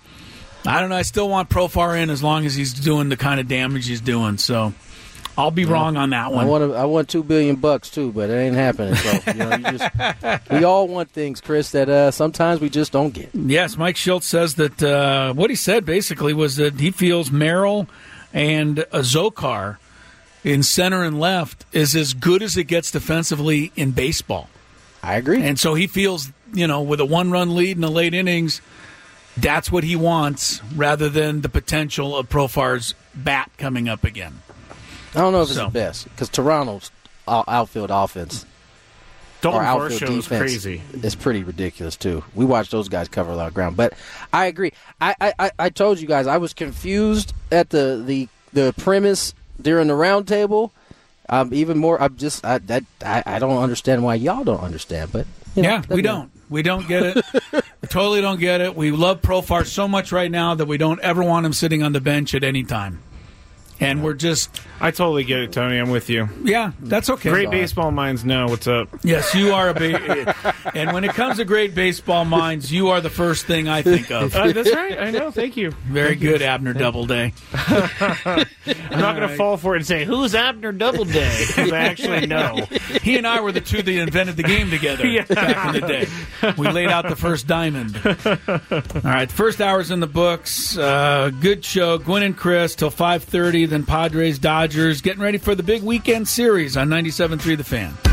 I don't know. I still want Profar in as long as he's doing the kind of damage he's doing. So I'll be wrong on that one. I want to, I want two billion bucks too, but it ain't happening. So you know, you just, we all want things, Chris, that uh, sometimes we just don't get. Yes, Mike Shildt says that uh, what he said basically was that he feels Merrill and Zokar in center and left is as good as it gets defensively in baseball. I agree. And so he feels, you know, with a one-run lead in the late innings, that's what he wants rather than the potential of Profar's bat coming up again. I don't know if it's So. the best because Toronto's out- outfield offense Dalton or outfield Varsho is defense crazy. is pretty ridiculous too. We watched those guys cover a lot of ground, but I agree. I, I, I- I told you guys I was confused at the, the, the premise during the roundtable. Um, even more, I'm just I, that I, I don't understand why y'all don't understand, but you know, Yeah, we doesn't don't. We don't get it. We totally don't get it. We love Profar so much right now that we don't ever want him sitting on the bench at any time. And we're just, I totally get it, Tony. I'm with you. yeah, that's okay. Great baseball minds know what's up. Yes, you are a big. And when it comes to great baseball minds, you are the first thing I think of. Uh, that's right. I know. Thank you. Very good, Abner Doubleday. I'm not going to fall for it and say, who's Abner Doubleday? Because I actually know. He and I were the two that invented the game together Yeah. back in the day. We laid out the first diamond. All right, first hour's in the books. Uh, good show. Gwen and Chris till five thirty. Then Padres, Dodgers. Getting ready for the big weekend series on ninety-seven point three The Fan.